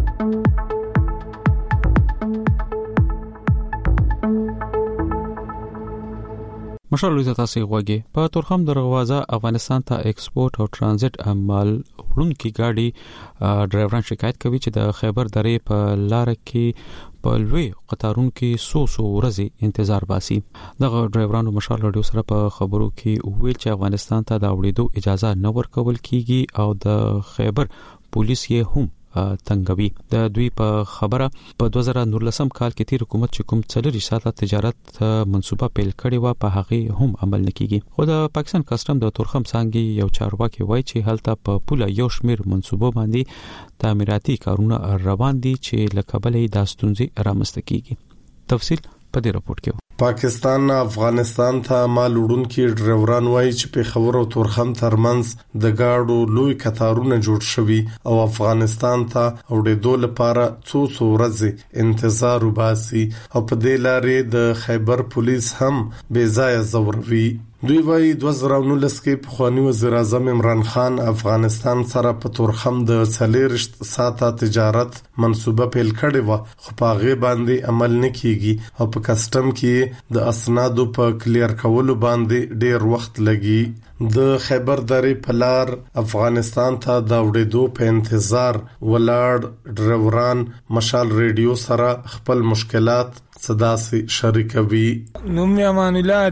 مشال لوی تاسو غوږی په تورخم دروازه افغانستان ته ایکسپورت او ترانزیت عمل وړونکي گاډي ډرایوران شکایت کوي چې د خیبر درې په لار کې په لوی قطارونو کې سو سو ورځې انتظار باسي. دغه ډرایورانو مشال رادیو سره په خبرو کې ویل چې افغانستان ته د وړېدو اجازه نه ورکول کیږي او د خیبر پولیس یې هم تنګوي. د دوی په خبره په دوه زره نولسم کال کې تیر حکومت چې کوم څلوري ساعته تجارت منصوبه پیل کړې و په هغه هم عمل نکېږي. خو د پاکستان کسٹم د تورخم څنګه یو چارواکي وایي چې هلته په پوله یو شمیر منصوبه باندې تعمیراتي کارونه روان دي چې لکبلې د ستونزې رامنځته کیږي. تفصیل په دې راپورټ کې. پاکستان افغانستان ته مال وړونکي ډرایوران وایي چې په خبر او تورخم ترمنځ د گاډو لوی قطارونه جوړ شوي او افغانستان ته وړېدو لپاره څو څو ورځې انتظار وباسي او په دې لارې د خیبر پولیس هم بې ځایه زوروي. دوی وایي دوه زره نولس کې پخوانی وزیر اعظم عمران خان افغانستان سره په تورخم د څلېرشت ساعته تجارت منصوبه پیل کړې و، خو په هغه باندې عمل نه کیږي او په کسٹم کې د اسنادو په کلیر کولو باندې ډیر وخت لګي. د خیبر درې په لار افغانستان ته د وړېدو په انتظار ولاړ ډرایوران مشال ریډیو سره خپل مشکلات صدا سي شریکوي. نوم یې امان الله دی.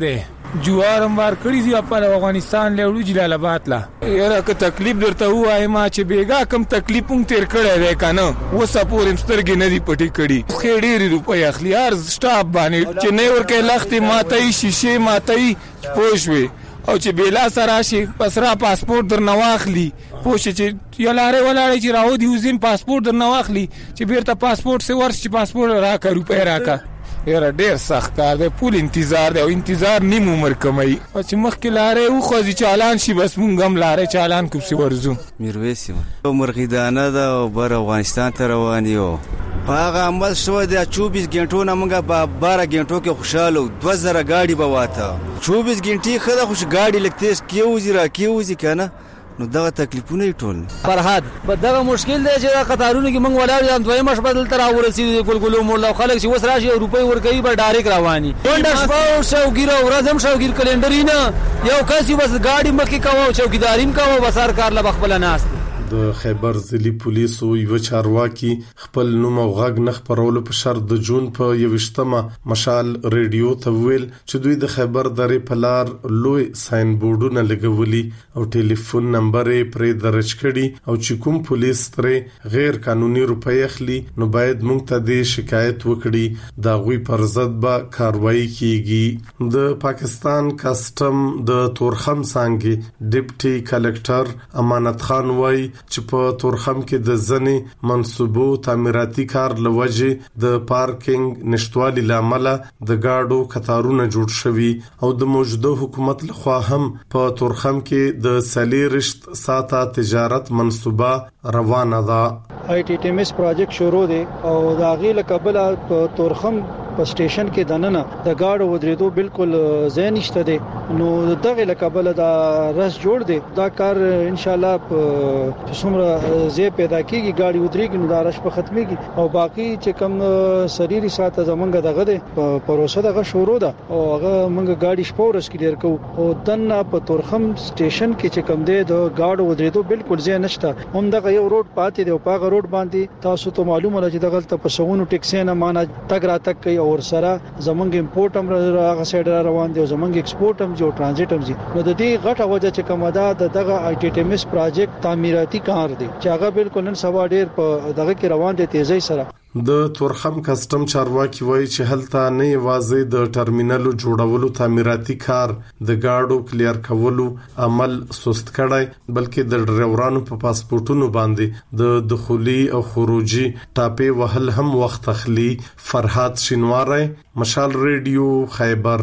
جوار مار کړی دی په افغانستان له وړو جلال آباد لا یره که تکلیف درته وای ما چې بیګا کم تکلیف هم تیر کړی دی کنه و سپور مسترګې نه دی پټی کړی خېډيري روپۍ اخلي هر سټاپ باندې چې نه ورکه لختي ماتای شیشه ماتای پوښوي او چې بیلا سره شي پسرا پاسپورت در نواخلی پوښ چې یلاره ولاړی چې راو دی وزین پاسپورت در نواخلی چې بیرته پاسپورت سي ورس چې پاسپورت راکا روپۍ راکا یاره ډیر سخت کار دی پول انتظار دی او انتظار نیم عمر کمای او چې مخکې لاره او خو ځي چالان شي بس مونږ هم لاره چالان کوم سی ورزو میرویس یم مرغیدانه دا او بر افغانستان ته روان یو هغه عمل شو د چوبیس غنټو نه موږ په بارہ غنټو کې خوشاله دوه زره گاډي به واته چوبیس غنټې خله خوش گاډي لکتیس کیوزی را کیوزی کنه نو دغه تکلیفونه ټول فرحات په دغه مشکل دی چې قطارونه کې موږ ولاړ یم دوی مش بدل تر اورسي ګلګلو مولا خلک چې وس راشي روپۍ ورکوي به ډایرک رواني ونډه شپه شوګیره ورځم شوګیر کلندر نه یو کسي بس گاډي مخکې کاوه چوکیداریم کاوه بسار کار ل بخبل ناس د خیبر ضلعي پولیسو یو چارواکي خپل نوم او غږ نه خبرولو په شرط د جون په یوشتمه مشال ریډیو ته ویل چې دوی د خیبر درې په لار لوی ساين بورډونه لګولي او ټلیفون نمبر یې پرې درج کړي او چې کوم پولیس ترې غیر قانوني روپۍ اخلي نو باید موږ ته د شکایت وکړي دا غوي پر ضد به کاروایی کیږي د پاکستان کسٹم د تورخم څنګه ډیپټي کلکټر امانت خان وای چې په تورخم کې د ځنې منصوبو تعمیراتي کار لوجه د پارکینګ نشټوالي لامل د گاډو قطارونه جوړ شوي او د موجوده حکومت لخوا هم په تورخم کې د سلیرشت ساته تجارت منصوبه روانه ده. آی ټی ټی ایم ایس پروجیکټ شروع دی او دا غي لکبل په تورخم په سټیشن کې دننه د گاډو ودرېدو بالکل ځای نشته دی نو دغه لکبل دا رس جوړ دی دا کار ان شاء الله په څومره زی پیدا کیږي گاډي ودرېږي نو دا رش په ختميږي او باقي چې کم سریری ساته زمونږ دغه دی پروسه دغه شروع ده او هغه مونږ گاډي شپورس کې ډیر کو او دنه په تورخم سټیشن کې چې کم دی د گاډو ودرېدو بالکل ځای نشته هم دغه یو روډ پاتې دی او پاغه روډ باندې تاسو ته معلومه ده چې دغه ته په سونو ټیکسي نه معنا تګ را تک کوي او سره زمونږ امپورټ هم هغه سایډ روان دي او زمونږ ایکسپورټ هم جو ترانزیت هم دي نو د دې غټه وجه چې کومه ده دغه آی ټی ټی ایم ایس پروجیکټ تعمیراتي کار دی چې هغه بالکل نن سبا ډیر په دغه کې روان دي تیزی سره. د تورخم کسٹم چارواکي وایي چې هلته نه یوازې د ټرمینالو جوړولو تعمیراتي کار د گاډو کلیر کولو عمل سست کړای بلکې د ډرایورانو په پاسپورتونو باندې د دخولي او خروجي ټاپې وهل هم وخت اخلي. فرحات شینواری مشال ریډیو خیبر.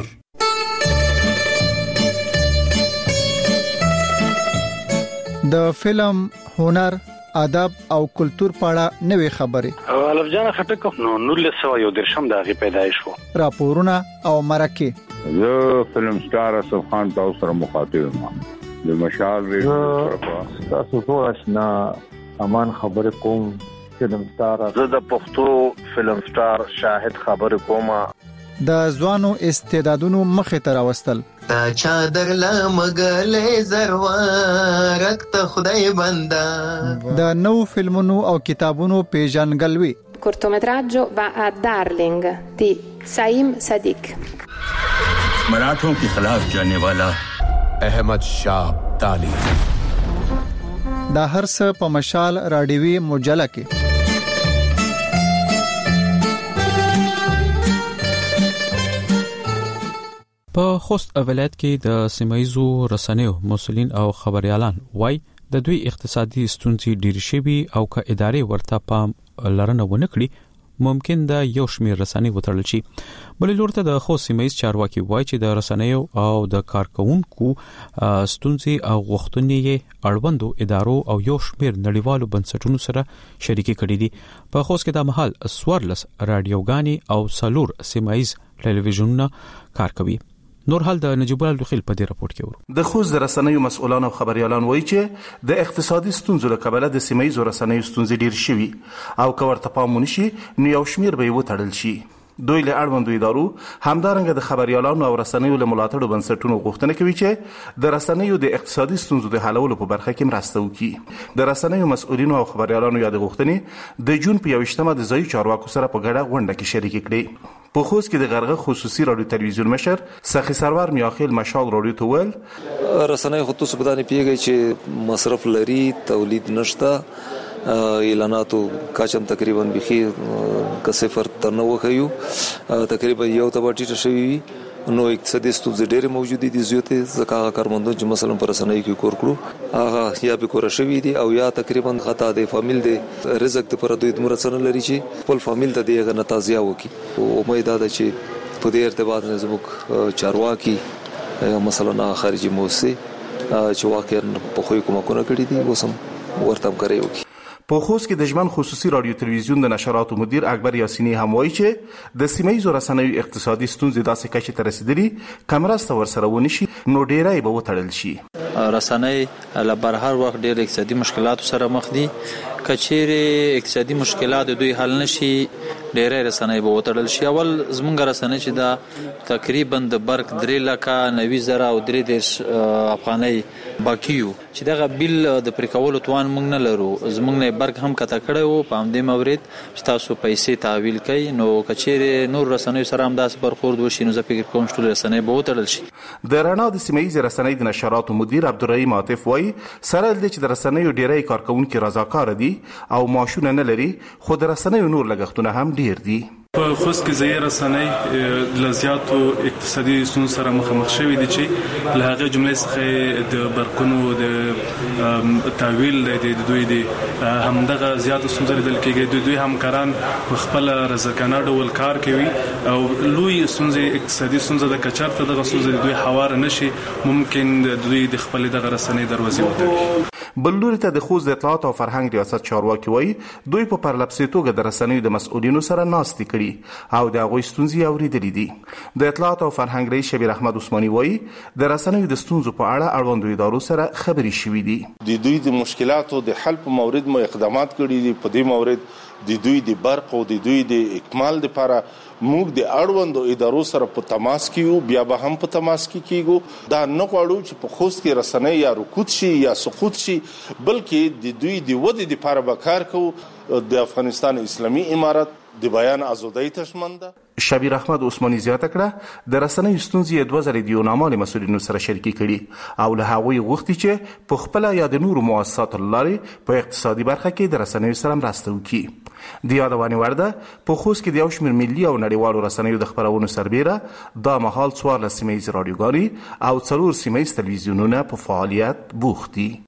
د فلم هنر ادب او کلچر پاړه نوې خبرې الف جان خټک نو نور له سو یو درشم د غي پیدایش وو راپورونه او مرکه زه فلم سٹار اسف خان تاسو سره مخاطب یم د مشال ریډیو تاسو ټول آشنا امان خبر کوم فلم سٹار زه د پښتو فلم سٹار شاهد خبر کوم د ځوانو استعدادونو مخه تر واستل تا چادر لا مګلې زروارک ته خدای بندا د نو فلمونو او کتابونو پیژنګلوي cortometraggio va a Darling di Saim Sadiq मराठों के खिलाफ जाने वाला अहमद शाह ताली دا هر څه په مشال راډیوي مجله کې په خوست ولایت کې د سیمایزو رسنیو مسولین او خبريالان وای د دوی اقتصادي ستونزې ډېر شوي او که ادارې ورته پام لرنه ونکړي ممکن د یو شمېر رسنۍ وتړل شي. بلې لور ته د خوست سیمایز چارواکي وای چې د رسنیو او د کارکونکو ستونزې او غوښتنې اړوندو ادارو او یو شمېر نړیوالو بنسټونو سره شریکي کړي دي. په خوست کې د محل سوارلس رادیوګانې او سالور سیمایز ټلویزیونونه کار کوي. نور حال د نجیب الله لخیل په دې راپورټ کې ورو د خوست رسنیو مسؤلان او خبريالان وایي چې د اقتصادي ستونزو له کبله د سیمایي رسنیو ستونزې ډېر شوي او که ورته پام ونشي نو یو شمېر به یې وتړل شي. دوی له اړوندو ادارو همدارنګه د خبريالانو او رسنیو له ملاتړو بنسټونو غوښتنه کوي چې د رسنیو د اقتصادي ستونزو د حلولو په برخه کې مرسته وکړي. د رسنیو مسؤلینو او خبريالانو یاد غوښتنې د جون په یوشتمه د ځایي چارواکو سره په ګډه غونډه کې شریک کړي. په خوست کې د غرغه خصوصي رادیو تلویزیون مشر سخی سرور میاخیل مشال رادیو ته ول رسنۍ خو تاسو بدانه پیږي چې مصرف لري، تولید نشته، اعلاناتو کاچم تقریبا بخي ک صفر تر نو وخیو تقریبا یو تباټی شوی نو اقتصادي ستونزې ډېرې موجودې دي. زیاتې ځکه کارمندان چې مثلا پر رسنۍ کې کور کړو هغه یا به کور شوی دي او یا تقریبا خطا د فامیل د رزق ته پر دوی د مرسته لري چې خپل فامیل ته دغه نتازیا وکي. او امید ده چې په دې ارتباط نه زموږ چارواکي مثلا خارجي موسسه چې واقعا په خو کومه کړې دي وسم ورته کوي وکي. په خوست کې د ژمن خصوصي رادیو تلویزیون د نشراتو مدیر اکبر یاسینی هم وایي چې د سیمایي رسنیو اقتصادي ستونزې داسې کچې ته رسیدلي کمرسته ورسره ونشي نو ډیرای به وتړل شي. رسنۍ له بهر وخت ډېر اقتصادي مشکلاتو سره مخ دي. کچېره اقتصادي مشکلات دوی حل نشي ډېرای رسنۍ به وتړل شي. اول زمونږ رسنۍ چې دا تقریبا د برق درې لکه نوي زره او درې دیش افغانۍ باقیو چې دغه بیل د پریکولو توان موږ نه لرو. زمونږ نه برق هم کته کړی وو په همدې مورید چې تاسو پیسې تحویل کړئ نو کچېره نور رسنۍ سره هم داسې برخورد وشي نو زه فکر کوم چې ټول رسنۍ به وتړل شي. د رڼا د سیمایي رسنۍ د نشراتو مدیر عبدالرحیم عاطف وایي سره د چې د رسنیو ډیری کارکونکو رضاکار دي او معاشونه نه لري خو د رسنیو نور لګښتونه هم ډیر دي. په خوست کې ځای رسنۍ له زیاتو اقتصادي ستونزو سره مخامخ شوي دي چې له هغې جملې څخه د برقونو د تحویل د دوی د همدغه زیاتو ستونزو لیدل کېږي. د دوی همکاران په خپله رضاکارانه ډول کار کوي او لوی ستونزې اقتصادي ستونزه د کچارته دغه ستونزې د دوی هواره نشي ممکن د دوی د خپلې دغه رسنۍ دروازې وتړي. بل لوري ته د خوست د اطلاعات او فرهنګ ریاست چارواکي وایي دوی په پرلپسې توګه د رسنیو د مسؤلینو سره ناستې کړي او د هغوی ستونزې اورېدلې دي. د اطلاعات او فرهنګ رئیس شبیر احمد عثماني وایي د رسنیو د ستونزو په اړه اړوندو ادارو سره خبرې شوي دي. د دوی د مشکلاتو د حل په مورد مو اقدامات کړي دي. په دې مورد د دوی د برق او د دوی د اکمال لپاره موږ د اړوندو ادارو سره په تماس کې یو بیا به هم په تماس کې کیږو. دا نه غواړو چې په خوست کې رسنۍ یا رکود شي یا سقوط شي بلکې د دوی د ودې لپاره به کار کوو. د افغانستان اسلامي امارت د بیان ازادۍ تشمن ده. شبیر احمد عثماني زیاته کړه د رسنیو ستونزې دوه زره دیونامه مسؤلینو سره شریکي کړي او له هغوی غوښتي چې په خپل یا د نورو مؤسساتو لارې په اقتصادي برخه کې د رسنیو سره مرسته وکړي. د یادونې وړ ده په خوست کې د یو شمېر ملي او نړیوالو رسنیو د خپرونو سربیره دا مهال څوارلس سیمه ییز راډیوګانې او څلور سیمه ییز تلویزیونونه په فعالیت بوخت دي.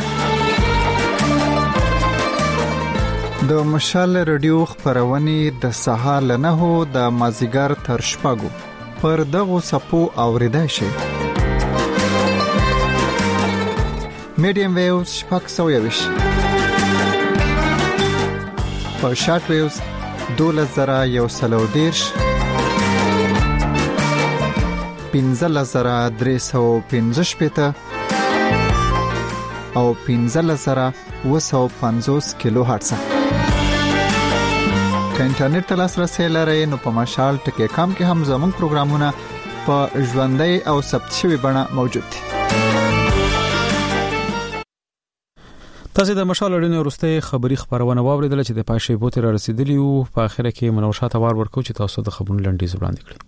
د مشال رادیو خبرونه د سهار له نهو د مازیګر تر شپږو پر دغه سپو اوریدای شي. میډیم ویوز شپږ سوه یویش په شارټ ویوز دولس زره یو سل او دیرش پنځلس زره درې سوه پنځه شپېته او پنځلس زره اوه سوه پنځوس کیلو هرتز. که انټرنیټ ته لاسرسی لرئ نو په مشال ټکی کام کې هم زموږ پروګرامونه په ژوندۍ او ثبت شوي بڼه موجود دي. تاسو د مشال اړینه وروستۍ خبری خبرونه واوریدل چې د پاشې بوته را رسیدلی او په اخر کې منوشات وار ورکو چې تاسو د خبرونو لنډیز وړاندې کړئ.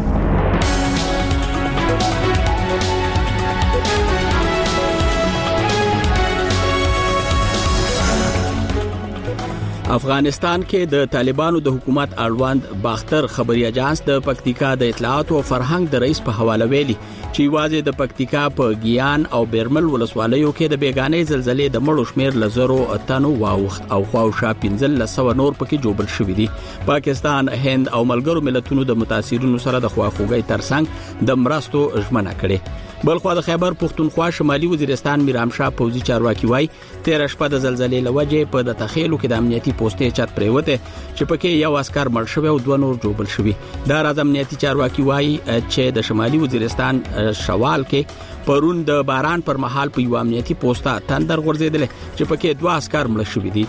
افغانستان کې د طالبانو د حکومت اړوند باختر خبري اژانس د پکتیکا د اطلاعات او فرهنګ د رئیس په حواله ویلي چې واځي د پکتیکا په ګیان او بیرمل ولسوالیو کې د بیگانې زلزلې د مړو شمیر لزرو اتنو واوخت او خواوشا پنځل لسو نور پکې جوړل شوې دي. پاکستان، هند او ملګرو ملتونو د متاثرینو سره د خواخوږي ترڅنګ د مرستو ژمنه کړې. بلخو د خیبر پختونخوا شمالي وزیرستان میرامشاه پوزي چارواکي وای تیر شپه د زلزلې لوجه په د تخیلو کې د امنیتي پوسټې چت پریوته چې پکې یو عسكر مړ شوی او دوه نور جوړل شوی. دا راز امنیتي چارواکي وای چې د شمالي وزیرستان شوال کې پرون د باران پر مهال په یو امنیتي پوسټه تندر غورځیدل چې پکې دوه عسكر مړ شوی دي.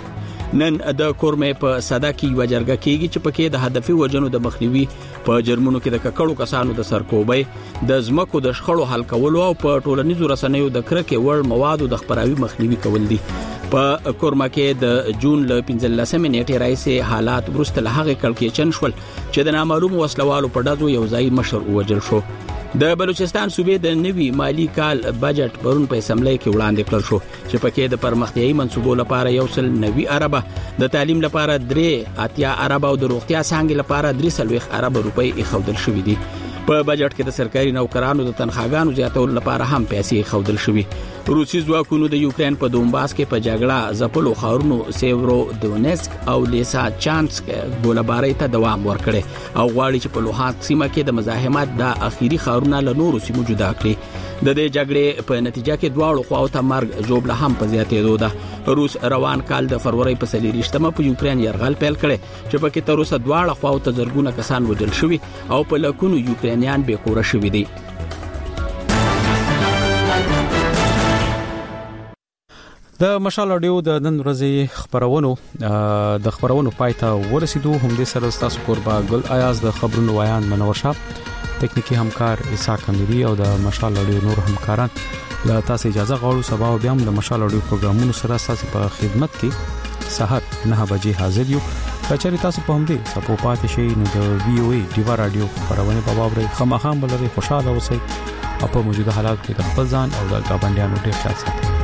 نن د کورمې په صدا کې وجرګه کیږي چې پکې د هدفي وجنو د مخنیوي په جرمونو کې د ککړو کسانو د سرکوبي د زمکو د شخړو حل کولو او په ټولنیزو رسنیو د کرکې وړ موادو د خپراوي مخنیوي کول دي. په کورما کې د جون ل پنځلسمې نیټې راځي حالات ورسته له هغه کلکېچن شول چې د نامعلوم وسلوالو په ډزو یو ځای مشر وجل شو. د بلوچستان صوبې د نوي مالی کال بجټ پرون په اسمبلی کې وړاندې کړل شو چې پکې د پرمختیايي منصوبو لپاره یو سل نوي اربه، د تعلیم لپاره درې اتیا اربه او د روغتیا څنګه لپاره درې سلويخ اربه روپۍ ایښودل شوې دي. په بجټ کې د سرکاري نوکرانو د تنخواګانو زیاتولو لپاره هم پیسې ایښودل شوې. روسي ځواکونو د یوکرين په دومباس کې په جګړه ځپلو ښارونو سیورو دونیسک او لیسا چانسک ګولبارۍ ته دوام ورکړي او غواړي چې په لوهانسک سیمه کې د مزاحمت د اخیری ښارونو له نورو سیمو جدا کړي. د دې جګړې په نتیجه کې دواړو خواو ته مرګ جوړه هم په زیاتېدو ده. روس روان کال د فروری په سلیریشتمه په یوکرين یرغل پیل کړي چې پکې تر اوسه دواړه خواو ته زرګونه کسان وژل شوي او په لکونو یوکرینیان بې کوره شوي دي. د مشال اډیو د نن ورځې خبرونو د خبرونو پایته ورسېدو. هم دې سره تاسو قربا ګل ایاز د خبرونو ویان منور شاه، تکنیکی همکار اسحاق امیری او د مشال اډیو نور همکاران له تاسو اجازه غواړو. سبا بیا هم د مشال اډیو پروګرامونو سره تاسو په خدمت کې سحر نه بجې حاضر یو. کچاري تاسو په همدې سپو پاتې شئ نو د وی او ای ډیوا رادیو خبرونه په باور خامخام بلري خوشاله اوسئ او په موجوده حالات کې د خپل ځان او د ګاونډیانو ډیر خیال ساتئ.